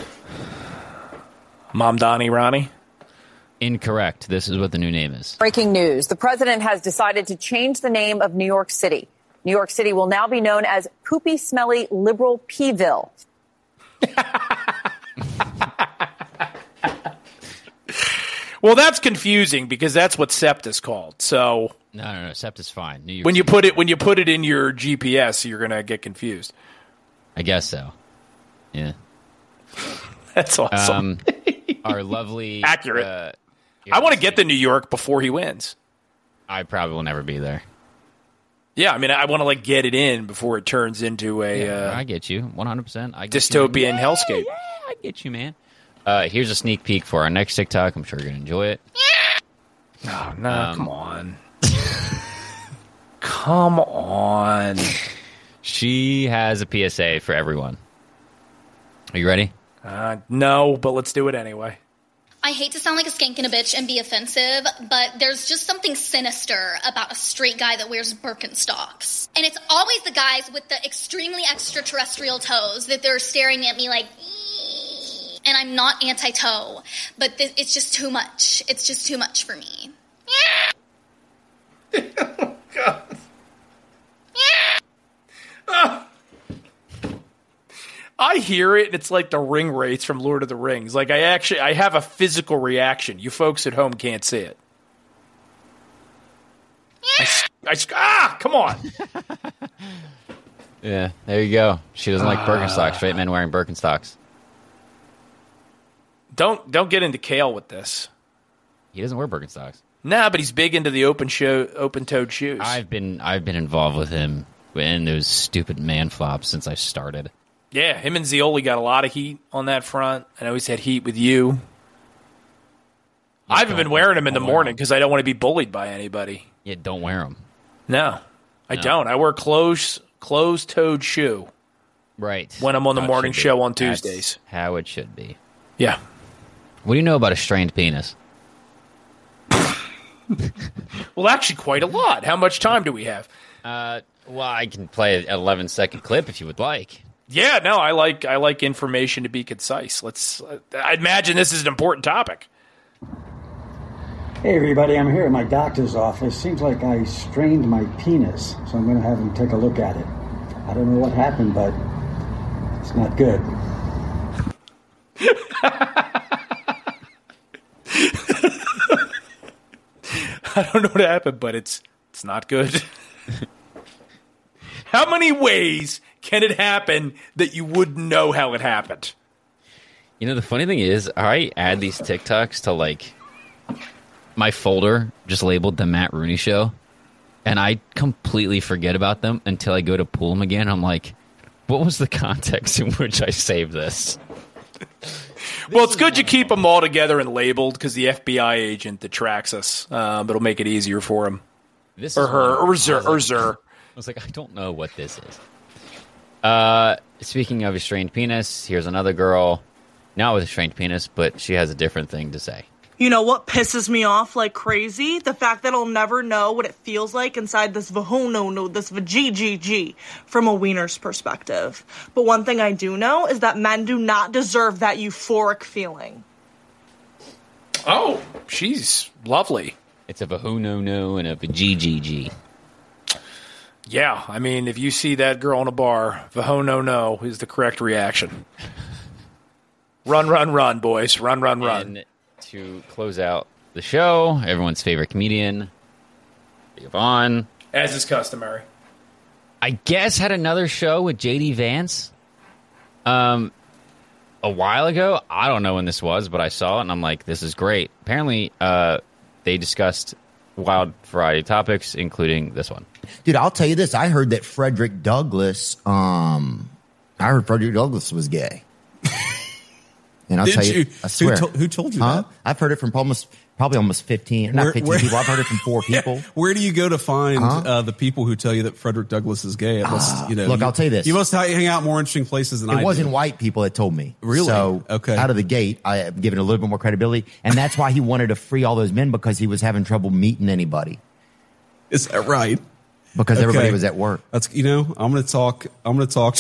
Mom Donnie Ronnie. Incorrect. This is what the new name is. Breaking news. The president has decided to change the name of New York City. New York City will now be known as Poopy Smelly Liberal P-ville. Well, that's confusing because that's what SEPT is called. So no, no, no. SEPT is fine. New York when City you put it when you put it in your G P S, you're gonna get confused. I guess so. Yeah. That's awesome. Um, our lovely accurate. Uh, I want to get to New York before he wins. I probably will never be there. Yeah, I mean, I want to like get it in before it turns into a. Yeah, uh, I get you, one hundred percent. I get dystopian you, yeah, hellscape. Yeah, I get you, man. Uh, here's a sneak peek for our next TikTok. I'm sure you're gonna enjoy it. Oh no! Um, come on, come on. She has a P S A for everyone. Are you ready? Uh, no, but let's do it anyway. I hate to sound like a skank and a bitch and be offensive, but there's just something sinister about a straight guy that wears Birkenstocks. And it's always the guys with the extremely extraterrestrial toes that they're staring at me like, ee. And I'm not anti-toe, but th- it's just too much. It's just too much for me. Oh, God. Oh. I hear it, and it's like the ring wraiths from Lord of the Rings. Like, I actually, I have a physical reaction. You folks at home can't see it. I, I, ah, come on. Yeah, there you go. She doesn't like Birkenstocks. Straight men wearing Birkenstocks. Don't don't get into Kale with this. He doesn't wear Birkenstocks. Nah, but he's big into the open show, open-toed shoes. I've been I've been involved with him in those stupid man flops since I started. Yeah, him and Zioli got a lot of heat on that front. I know he's had heat with you. you I haven't been wearing them in the morning because I don't want to be bullied by anybody. Yeah, don't wear them. No, I No. don't. I wear closed, closed-toed shoe. Right. When I'm on the How it morning should be. show on That's Tuesdays. how it should be. Yeah. What do you know about a strained penis? Well, actually, quite a lot. How much time do we have? Uh, well, I can play an eleven second clip if you would like. Yeah, no, I like I like information to be concise. Let's. Uh, I imagine this is an important topic. Hey, everybody, I'm here at my doctor's office. Seems like I strained my penis, so I'm going to have him take a look at it. I don't know what happened, but it's not good. I don't know what happened, but it's it's not good. How many ways can it happen that you wouldn't know how it happened? You know, the funny thing is, I add these TikToks to, like, my folder just labeled The Matt Rooney Show, and I completely forget about them until I go to pull them again. I'm like, what was the context in which I saved this? Well, it's good you keep them all together and labeled because the F B I agent that tracks us, um, it'll make it easier for him. This or is her, one- or Zer, I or was like- Zer. I was like, I don't know what this is. Uh, speaking of a strained penis, here's another girl, not with a strained penis, but she has a different thing to say. You know what pisses me off like crazy? The fact that I'll never know what it feels like inside this vahono, this vajigg from a wiener's perspective. But one thing I do know is that men do not deserve that euphoric feeling. Oh, she's lovely. It's a vahono no and a vajigg. Yeah, I mean, if you see that girl in a bar, vaho no no is the correct reaction. Run, run, run, boys. Run, run, run. And to close out the show, everyone's favorite comedian, Yvonne. As is customary. I guess had another show with J D Vance um, a while ago. I don't know when this was, but I saw it, and I'm like, this is great. Apparently, uh, they discussed wild variety topics, including this one. Dude, I'll tell you this. I heard that Frederick Douglass, um, I heard Frederick Douglass was gay. And I'll Did tell you, you? I swear. Who, to- who told you huh? that? I've heard it from almost, probably almost fifteen, not Where- fifteen where- people. I've heard it from four people. Yeah. Where do you go to find Huh? uh, the people who tell you that Frederick Douglass is gay? It must, Ah, you know, look, I'll tell you this. You must ha- hang out more interesting places than I It wasn't do. white people that told me. Really? So Okay. out of the gate, I have given it a little bit more credibility. And that's why he wanted to free all those men, because he was having trouble meeting anybody. Is that right? Because everybody Okay. was at work. That's, you know, I'm going to talk, I'm going to talk.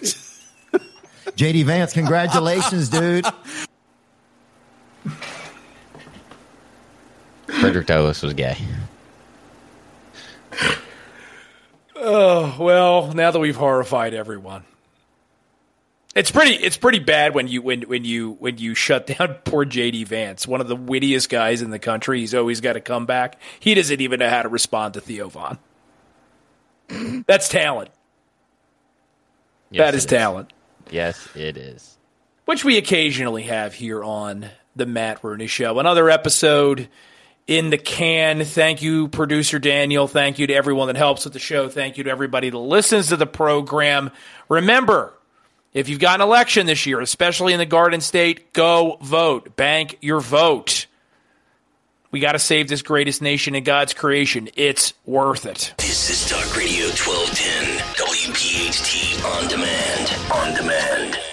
J D Vance, congratulations, dude. Frederick Douglass was gay. Oh, well, now that we've horrified everyone. It's pretty it's pretty bad when you when when you when you shut down poor J D Vance, one of the wittiest guys in the country. He's always got a comeback. He doesn't even know how to respond to Theo Von. That's talent. Yes, that it is is. talent. Yes, it is. Which we occasionally have here on the Matt Rooney Show. Another episode in the can. Thank you, producer Daniel. Thank you to everyone that helps with the show. Thank you to everybody that listens to the program. Remember, if you've got an election this year, especially in the Garden State, go vote. Bank your vote. We got to save this greatest nation in God's creation. It's worth it. This is Talk Radio twelve ten, W P H T On Demand. On Demand.